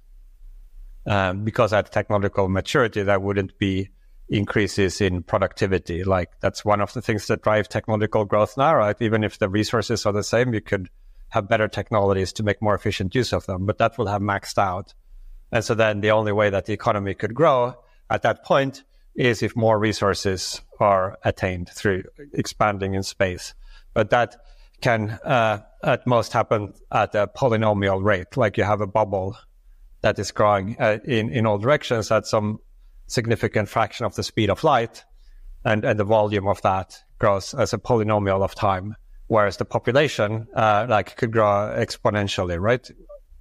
Um, because at technological maturity, there wouldn't be increases in productivity. Like, that's one of the things that drive technological growth now, right? Even if the resources are the same, you could have better technologies to make more efficient use of them, but that will have maxed out. And so then the only way that the economy could grow at that point is if more resources are attained through expanding in space. But that can uh, at most happen at a polynomial rate, like you have a bubble that is growing uh, in, in all directions at some significant fraction of the speed of light, and, and the volume of that grows as a polynomial of time, whereas the population uh, like could grow exponentially, right?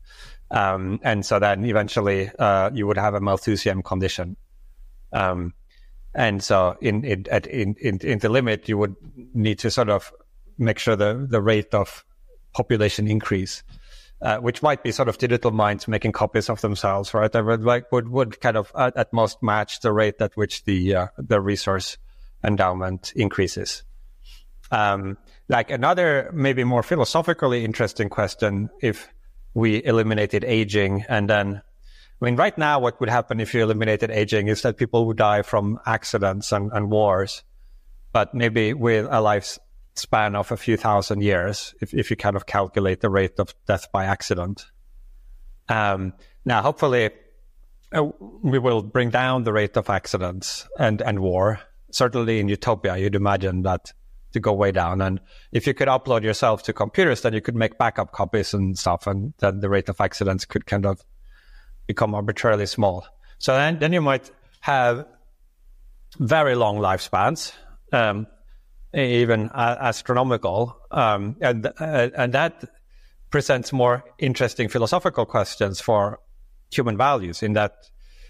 Um, and so then eventually uh, you would have a Malthusian condition. Um, and so in, in, at, in, in, in the limit, you would need to sort of make sure the, the rate of population increase, uh, which might be sort of digital minds making copies of themselves, right? That would, like, would, would kind of at, at most match the rate at which the, uh, the resource endowment increases. Um, like another maybe more philosophically interesting question, if we eliminated aging, and then, I mean, right now, what would happen if you eliminated aging is that people would die from accidents and, and wars, but maybe with a lifespan of a few thousand years, if, if you kind of calculate the rate of death by accident. Um, now, hopefully, uh, we will bring down the rate of accidents and, and war. Certainly in utopia, you'd imagine that to go way down. And if you could upload yourself to computers, then you could make backup copies and stuff, and then the rate of accidents could kind of become arbitrarily small. So then, then you might have very long lifespans, um, even uh, astronomical, um, and uh, and that presents more interesting philosophical questions for human values. In that,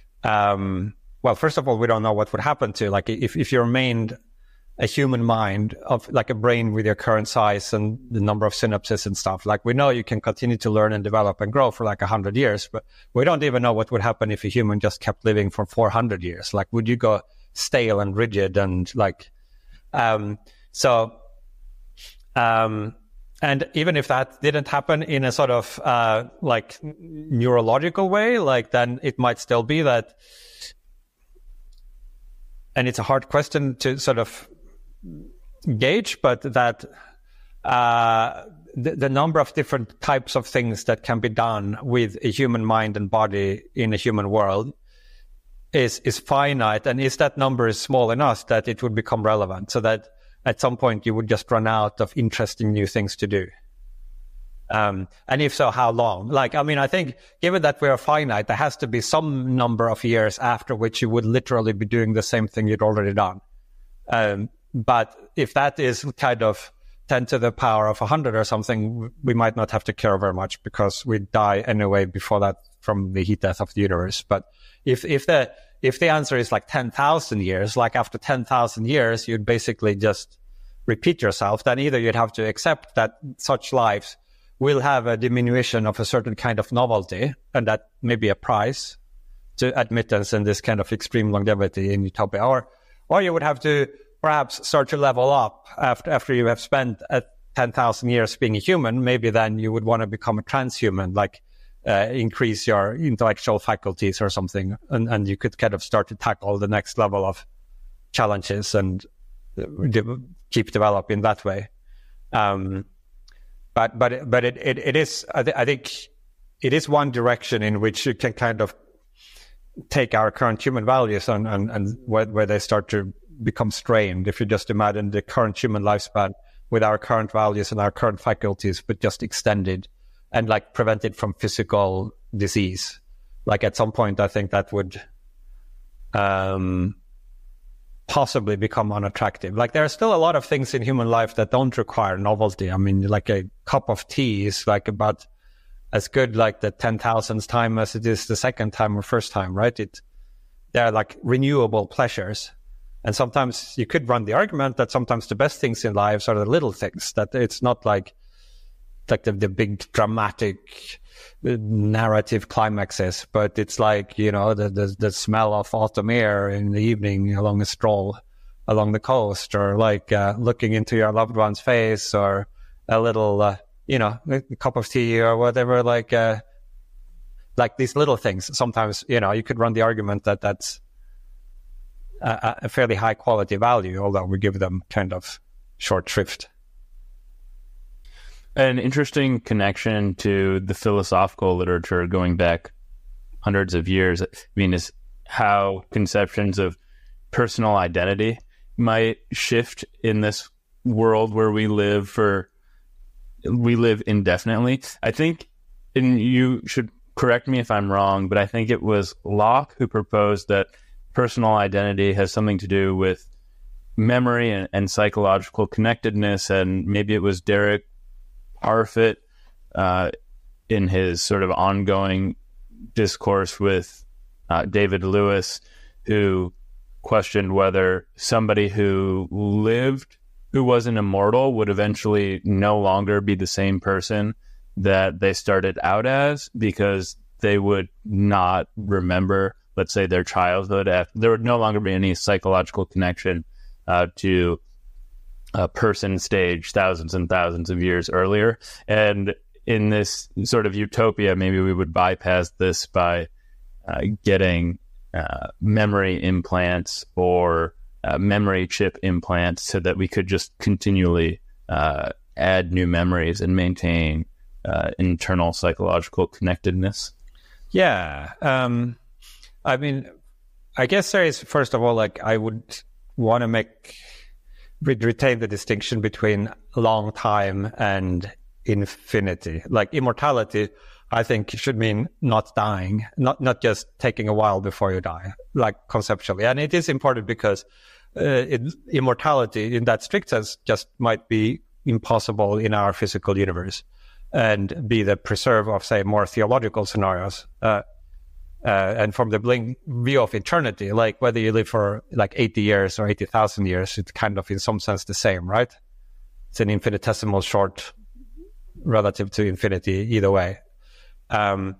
um, well, first of all, we don't know what would happen to, like, if if you remained a human mind of like a brain with your current size and the number of synapses and stuff. Like, we know you can continue to learn and develop and grow for like a hundred years, but we don't even know what would happen if a human just kept living for four hundred years. Like, would you go stale and rigid and like, um, so, um, and even if that didn't happen in a sort of, uh, like neurological way, like then it might still be that, and it's a hard question to sort of gauge, but that uh, the, the number of different types of things that can be done with a human mind and body in a human world is is finite, and is that number is small enough that it would become relevant, so that at some point you would just run out of interesting new things to do. Um, and if so, how long? Like, I mean, I think given that we are finite, there has to be some number of years after which you would literally be doing the same thing you'd already done. Um, but if that is kind of ten to the power of one hundred or something, we might not have to care very much because we die anyway before that from the heat death of the universe. But if, if the, if the answer is like ten thousand years, like after ten thousand years, you'd basically just repeat yourself, then either you'd have to accept that such lives will have a diminution of a certain kind of novelty, and that may be a price to admittance in this kind of extreme longevity in utopia, or or you would have to perhaps start to level up after after you have spent uh, ten thousand years being a human. Maybe then you would want to become a transhuman, like uh, increase your intellectual faculties or something, and, and you could kind of start to tackle the next level of challenges and de- keep developing that way. Um, but but but it it, it is I, th- I think it is one direction in which you can kind of take our current human values and and, and where, where they start to become strained. If you just imagine the current human lifespan with our current values and our current faculties, but just extended and like prevented from physical disease. Like at some point, I think that would um, possibly become unattractive. Like there are still a lot of things in human life that don't require novelty. I mean, like a cup of tea is like about as good like the ten thousandth time as it is the second time or first time, right? It, they're like renewable pleasures. And sometimes you could run the argument that sometimes the best things in lives are the little things, that it's not like like the, the big dramatic narrative climaxes, but it's like, you know, the, the the smell of autumn air in the evening along a stroll along the coast, or like uh, looking into your loved one's face, or a little, uh, you know, a cup of tea or whatever, like uh, like these little things. Sometimes, you know, you could run the argument that that's a, a fairly high quality value, although we give them kind of short shrift. An interesting connection to the philosophical literature going back hundreds of years, I mean, is how conceptions of personal identity might shift in this world where we live for, we live indefinitely. I think, and you should correct me if I'm wrong, but I think it was Locke who proposed that personal identity has something to do with memory and, and psychological connectedness, and maybe it was Derek Parfit uh, in his sort of ongoing discourse with uh, David Lewis, who questioned whether somebody who lived, who wasn't immortal, would eventually no longer be the same person that they started out as, because they would not remember, let's say, their childhood. After, there would no longer be any psychological connection uh, to a person stage thousands and thousands of years earlier. And in this sort of utopia, maybe we would bypass this by uh, getting uh, memory implants or uh, memory chip implants, so that we could just continually uh, add new memories and maintain uh, internal psychological connectedness. Yeah. Um, I mean, I guess there is, first of all, like I would want to make retain the distinction between long time and infinity. Like immortality, I think should mean not dying, not not just taking a while before you die, like conceptually. And it is important because uh, it, immortality in that strict sense just might be impossible in our physical universe, and be the preserve of, say, more theological scenarios. Uh, Uh, and from the blink view of eternity, like whether you live for like eighty years or eighty thousand years, it's kind of in some sense the same, right? It's an infinitesimal short relative to infinity either way. Um,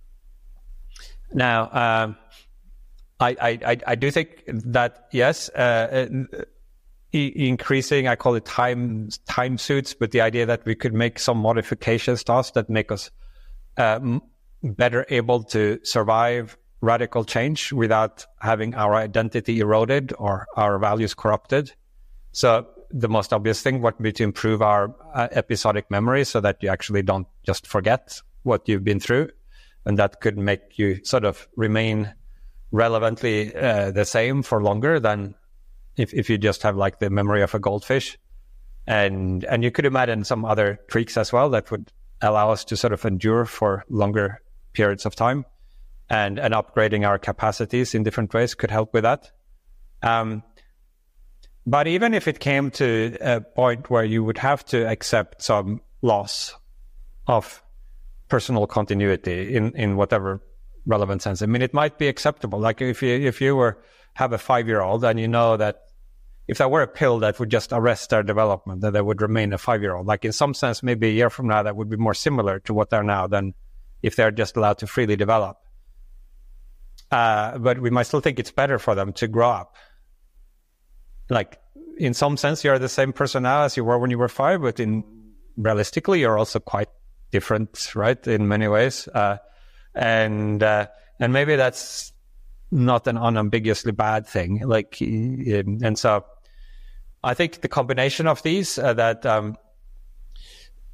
now, um, I, I, I do think that, yes, uh, e- increasing, I call it time, time suits, but the idea that we could make some modifications to us that make us um, better able to survive radical change without having our identity eroded or our values corrupted. So the most obvious thing would be to improve our uh, episodic memory, so that you actually don't just forget what you've been through. And that could make you sort of remain relevantly uh, the same for longer than if, if you just have like the memory of a goldfish. And, and you could imagine some other tricks as well that would allow us to sort of endure for longer periods of time, and, and upgrading our capacities in different ways could help with that. Um, but even if it came to a point where you would have to accept some loss of personal continuity in, in whatever relevant sense, I mean, it might be acceptable. Like if you, if you were, have a five-year-old and you know that if there were a pill that would just arrest their development, that they would remain a five-year-old, like in some sense, maybe a year from now, that would be more similar to what they're now than if they're just allowed to freely develop. Uh, but we might still think it's better for them to grow up. Like, in some sense, you're the same person now as you were when you were five, but in realistically, you're also quite different, right, in many ways. Uh, and uh, and maybe that's not an unambiguously bad thing. Like, and so I think the combination of these, uh, that um,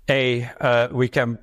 a uh, we can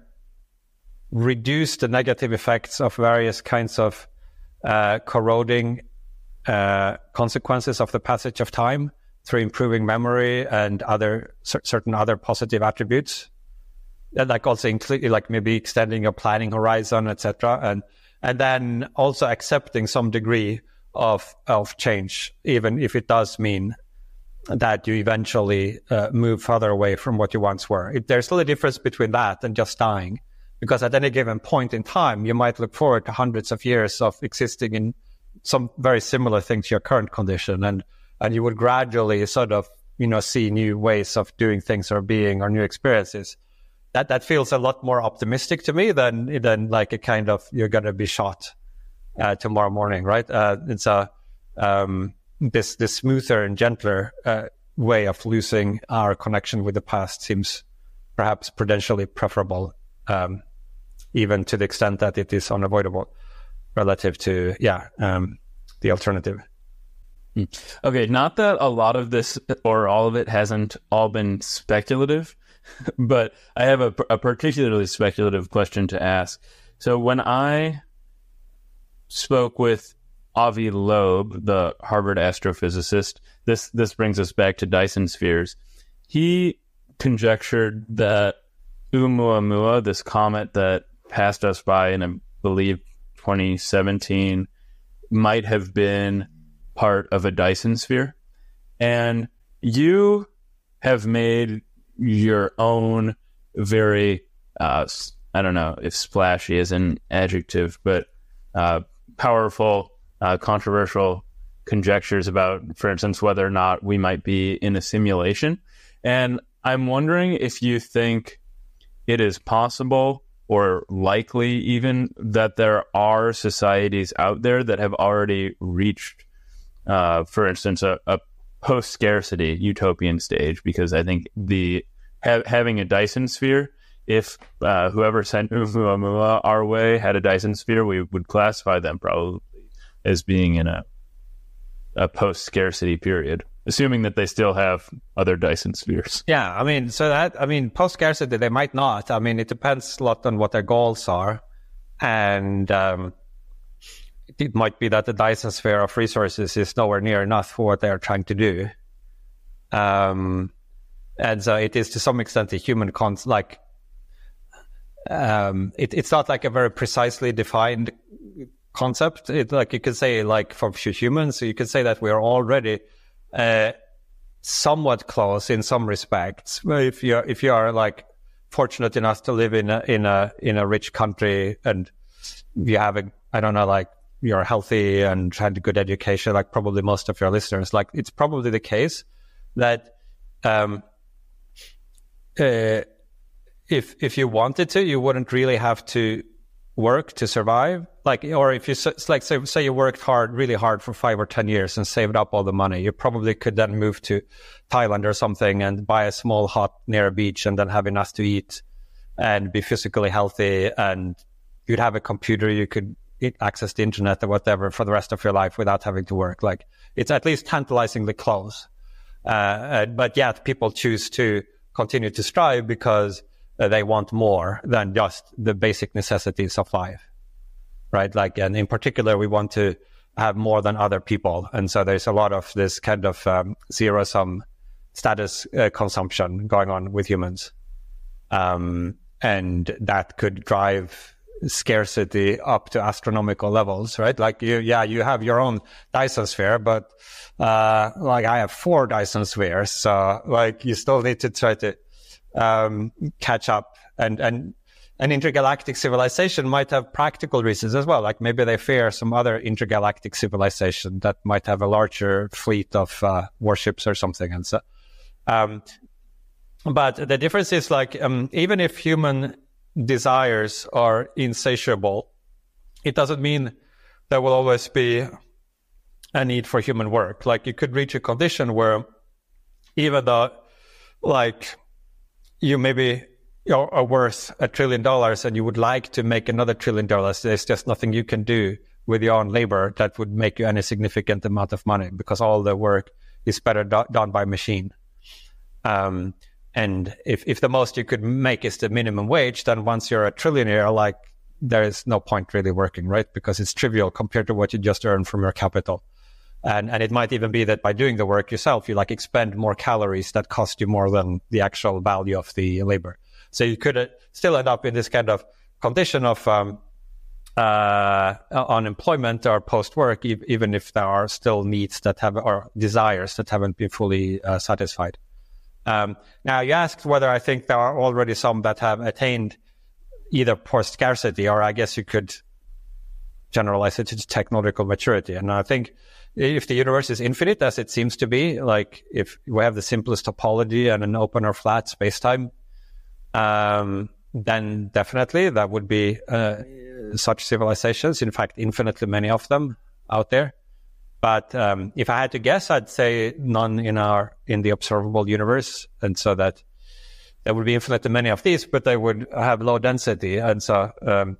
reduce the negative effects of various kinds of uh, corroding uh, consequences of the passage of time through improving memory and other cer- certain other positive attributes, and like also include like maybe extending your planning horizon, et cetera, and and then also accepting some degree of of change, even if it does mean that you eventually uh, move further away from what you once were. It, there's still a difference between that and just dying, because at any given point in time, you might look forward to hundreds of years of existing in some very similar thing to your current condition, and and you would gradually sort of, you know, see new ways of doing things or being or new experiences. That that feels a lot more optimistic to me than than like a kind of you're going to be shot uh, tomorrow morning, right? Uh, it's a um, this this smoother and gentler uh, way of losing our connection with the past seems perhaps prudentially preferable, um, even to the extent that it is unavoidable relative to yeah um, the alternative. Okay, not that a lot of this or all of it hasn't all been speculative, but I have a, a particularly speculative question to ask. So when I spoke with Avi Loeb, the Harvard astrophysicist, this this brings us back to Dyson spheres. He conjectured that Oumuamua, this comet that passed us by in, I believe, twenty seventeen, might have been part of a Dyson sphere. And you have made your own very, uh, I don't know if splashy is an adjective, but uh, powerful, uh, controversial conjectures about, for instance, whether or not we might be in a simulation. And I'm wondering if you think it is possible or likely even that there are societies out there that have already reached, uh, for instance, a, a post-scarcity utopian stage, because I think the ha- having a Dyson sphere, if uh, whoever sent Oumuamua our way had a Dyson sphere, we would classify them probably as being in a a post-scarcity period, assuming that they still have other Dyson spheres. Yeah, I mean, so that, I mean, post-scarcity, they might not. I mean, it depends a lot on what their goals are. And um, it might be that the Dyson sphere of resources is nowhere near enough for what they are trying to do. Um, and so it is to some extent a human con, like, um, it, it's not like a very precisely defined concept. It, like you could say, like for humans, you could say that we are already uh, somewhat close in some respects. If you if you are like fortunate enough to live in a in a in a rich country and you have a I don't know like you're healthy and had a good education, like probably most of your listeners, like it's probably the case that um, uh, if if you wanted to, you wouldn't really have to work to survive. Like, or if you like say say you worked hard, really hard for five or ten years and saved up all the money, you probably could then move to Thailand or something and buy a small hut near a beach and then have enough to eat and be physically healthy, and you'd have a computer, you could access the internet or whatever for the rest of your life without having to work. Like, it's at least tantalizingly close. Uh, but yet people choose to continue to strive because uh, they want more than just the basic necessities of life. Right. Like, and in particular, we want to have more than other people. And so there's a lot of this kind of um, zero sum status uh, consumption going on with humans. Um, and that could drive scarcity up to astronomical levels, right? Like you, yeah, you have your own Dyson sphere, but, uh, like I have four Dyson spheres. So like you still need to try to, um, catch up, and, and, an intergalactic civilization might have practical reasons as well. Like maybe they fear some other intergalactic civilization that might have a larger fleet of uh, warships or something. And so, um, but the difference is like, um, even if human desires are insatiable, it doesn't mean there will always be a need for human work. Like you could reach a condition where even though like you maybe are worth a trillion dollars and you would like to make another trillion dollars, there's just nothing you can do with your own labor that would make you any significant amount of money, because all the work is better do- done by machine. Um, And if, if the most you could make is the minimum wage, then once you're a trillionaire, like there is no point really working, right? Because it's trivial compared to what you just earned from your capital. And and it might even be that by doing the work yourself, you like expend more calories that cost you more than the actual value of the labor. So you could uh, still end up in this kind of condition of um, uh, unemployment or post-work, e- even if there are still needs that have, or desires that haven't been fully uh, satisfied. Um, now, you asked whether I think there are already some that have attained either post-scarcity, or I guess you could generalize it to technological maturity. And I think if the universe is infinite, as it seems to be, like if we have the simplest topology and an open or flat spacetime, um, then definitely that would be uh, such civilizations. In fact, infinitely many of them out there. But um, if I had to guess, I'd say none in our in the observable universe, and so that there would be infinitely many of these, but they would have low density, and so um,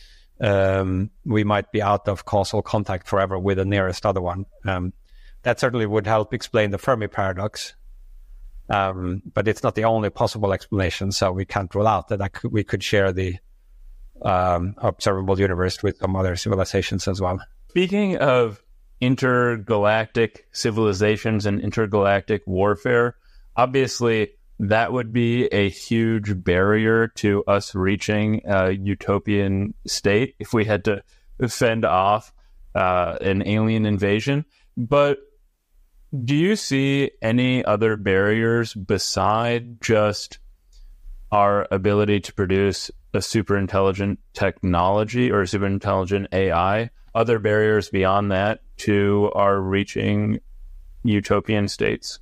um, we might be out of causal contact forever with the nearest other one. Um, that certainly would help explain the Fermi paradox, um, but it's not the only possible explanation. So we can't rule out that I could, we could share the um, observable universe with some other civilizations as well. Speaking of intergalactic civilizations and intergalactic warfare, obviously that would be a huge barrier to us reaching a utopian state if we had to fend off uh, an alien invasion. But do you see any other barriers beside just our ability to produce a super intelligent technology or a super intelligent A I? Other barriers beyond that to our reaching utopian states?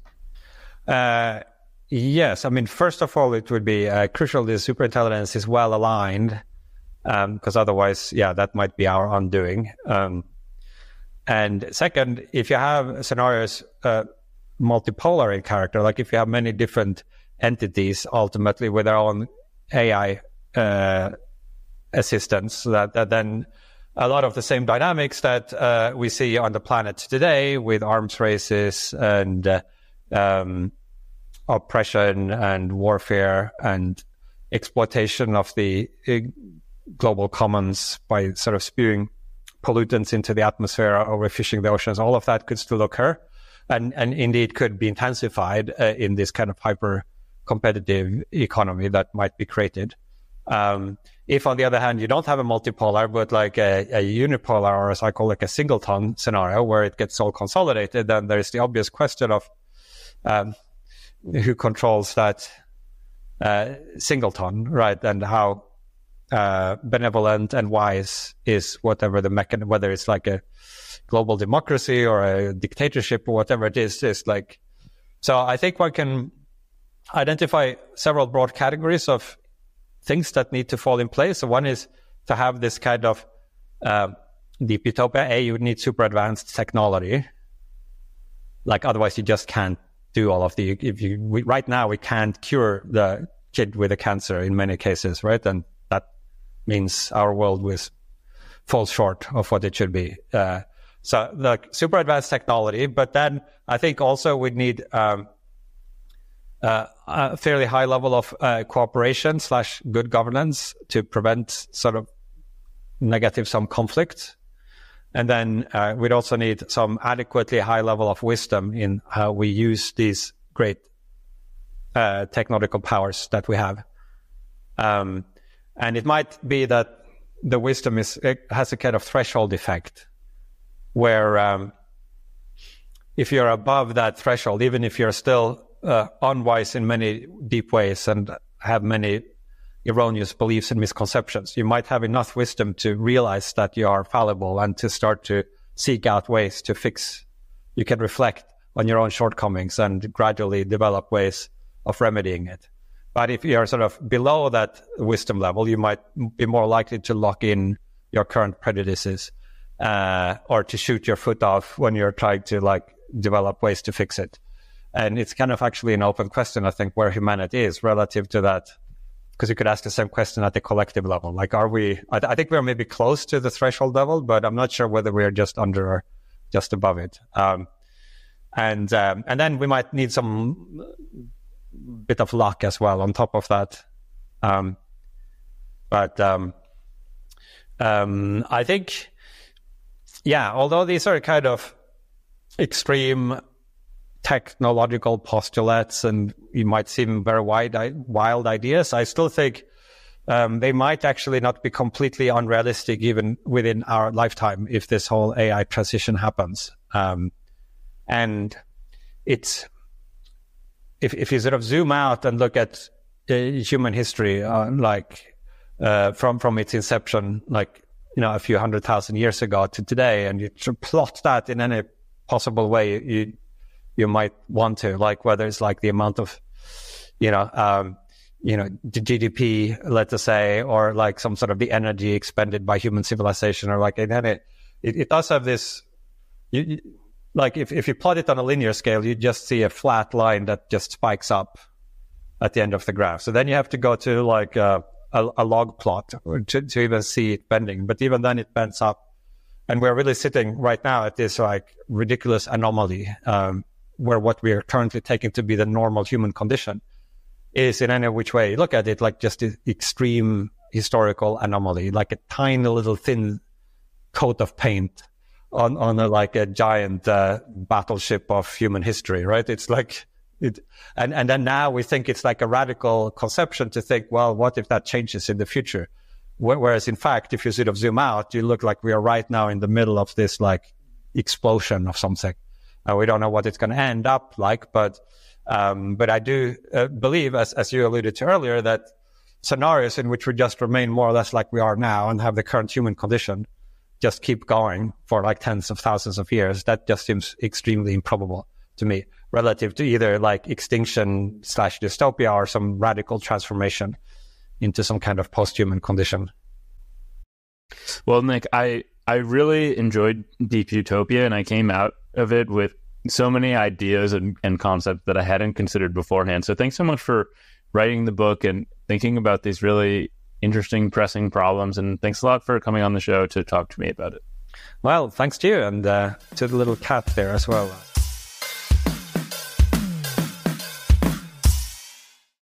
Uh, yes. I mean, first of all, it would be uh, crucial the superintelligence is well aligned, because um, otherwise, yeah, that might be our undoing. Um, and second, if you have scenarios uh, multipolar in character, like if you have many different entities ultimately with their own A I uh, assistants, that, that then a lot of the same dynamics that uh, we see on the planet today with arms races and uh, um, oppression and warfare and exploitation of the uh, global commons by sort of spewing pollutants into the atmosphere or overfishing the oceans, all of that could still occur and, and indeed could be intensified uh, in this kind of hyper competitive economy that might be created. Um, if, on the other hand, you don't have a multipolar, but like a, a unipolar, or as I call it, a singleton scenario where it gets all consolidated, then there's the obvious question of um, who controls that uh, singleton, right? And how uh, benevolent and wise is whatever the mechanism, whether it's like a global democracy or a dictatorship or whatever it is, is like. So I think one can identify several broad categories of things that need to fall in place. So one is to have this kind of uh, deep utopia. A, you would need super advanced technology. Like otherwise you just can't do all of the, if you, we, right now we can't cure the kid with a cancer in many cases, right? And that means our world was, falls short of what it should be. Uh, so the super advanced technology, but then I think also we'd need, um, Uh, a fairly high level of uh, cooperation slash good governance to prevent sort of negative some conflict. And then uh, we'd also need some adequately high level of wisdom in how we use these great uh, technological powers that we have. Um, and it might be that the wisdom is it has a kind of threshold effect where um, if you're above that threshold, even if you're still Uh, unwise in many deep ways and have many erroneous beliefs and misconceptions, you might have enough wisdom to realize that you are fallible and to start to seek out ways to fix. You can reflect on your own shortcomings and gradually develop ways of remedying it. But if you're sort of below that wisdom level, you might be more likely to lock in your current prejudices uh, or to shoot your foot off when you're trying to like develop ways to fix it. And it's kind of actually an open question, I think, where humanity is relative to that. Because you could ask the same question at the collective level. Like, are we, I, th- I think we're maybe close to the threshold level, but I'm not sure whether we're just under or just above it. Um, and, um, and then we might need some bit of luck as well on top of that. Um, but um, um, I think, yeah, although these are kind of extreme technological postulates and you might seem very wide, wild ideas, I still think um, they might actually not be completely unrealistic even within our lifetime if this whole A I transition happens. Um, and it's, if, if you sort of zoom out and look at uh, human history, uh, like uh, from, from its inception, like, you know, a few hundred thousand years ago to today, and you plot that in any possible way you you might want to, like whether it's like the amount of, you know, um, you know, the G D P, let's say, or like some sort of the energy expended by human civilization, or like, and then it, it, it does have this, you, you, like if, if you plot it on a linear scale, you just see a flat line that just spikes up at the end of the graph. So then you have to go to like a, a, a log plot to, to even see it bending. But even then it bends up. And we're really sitting right now at this like ridiculous anomaly, um, where what we are currently taking to be the normal human condition is in any which way you look at it like just an extreme historical anomaly, like a tiny little thin coat of paint on, on a, like a giant uh, battleship of human history, right? It's like, it, and, and then now we think it's like a radical conception to think, well, what if that changes in the future? Whereas in fact, if you sort of zoom out, you look like we are right now in the middle of this like explosion of something. Uh, we don't know what it's going to end up like, but um, but I do uh, believe, as as you alluded to earlier, that scenarios in which we just remain more or less like we are now and have the current human condition just keep going for like tens of thousands of years, that just seems extremely improbable to me, relative to either like extinction slash dystopia or some radical transformation into some kind of post-human condition. Well, Nick, I I really enjoyed Deep Utopia, and I came out of it with so many ideas and, and concepts that I hadn't considered beforehand. So thanks so much for writing the book and thinking about these really interesting, pressing problems. And thanks a lot for coming on the show to talk to me about it. Well, thanks to you and uh, to the little cat there as well.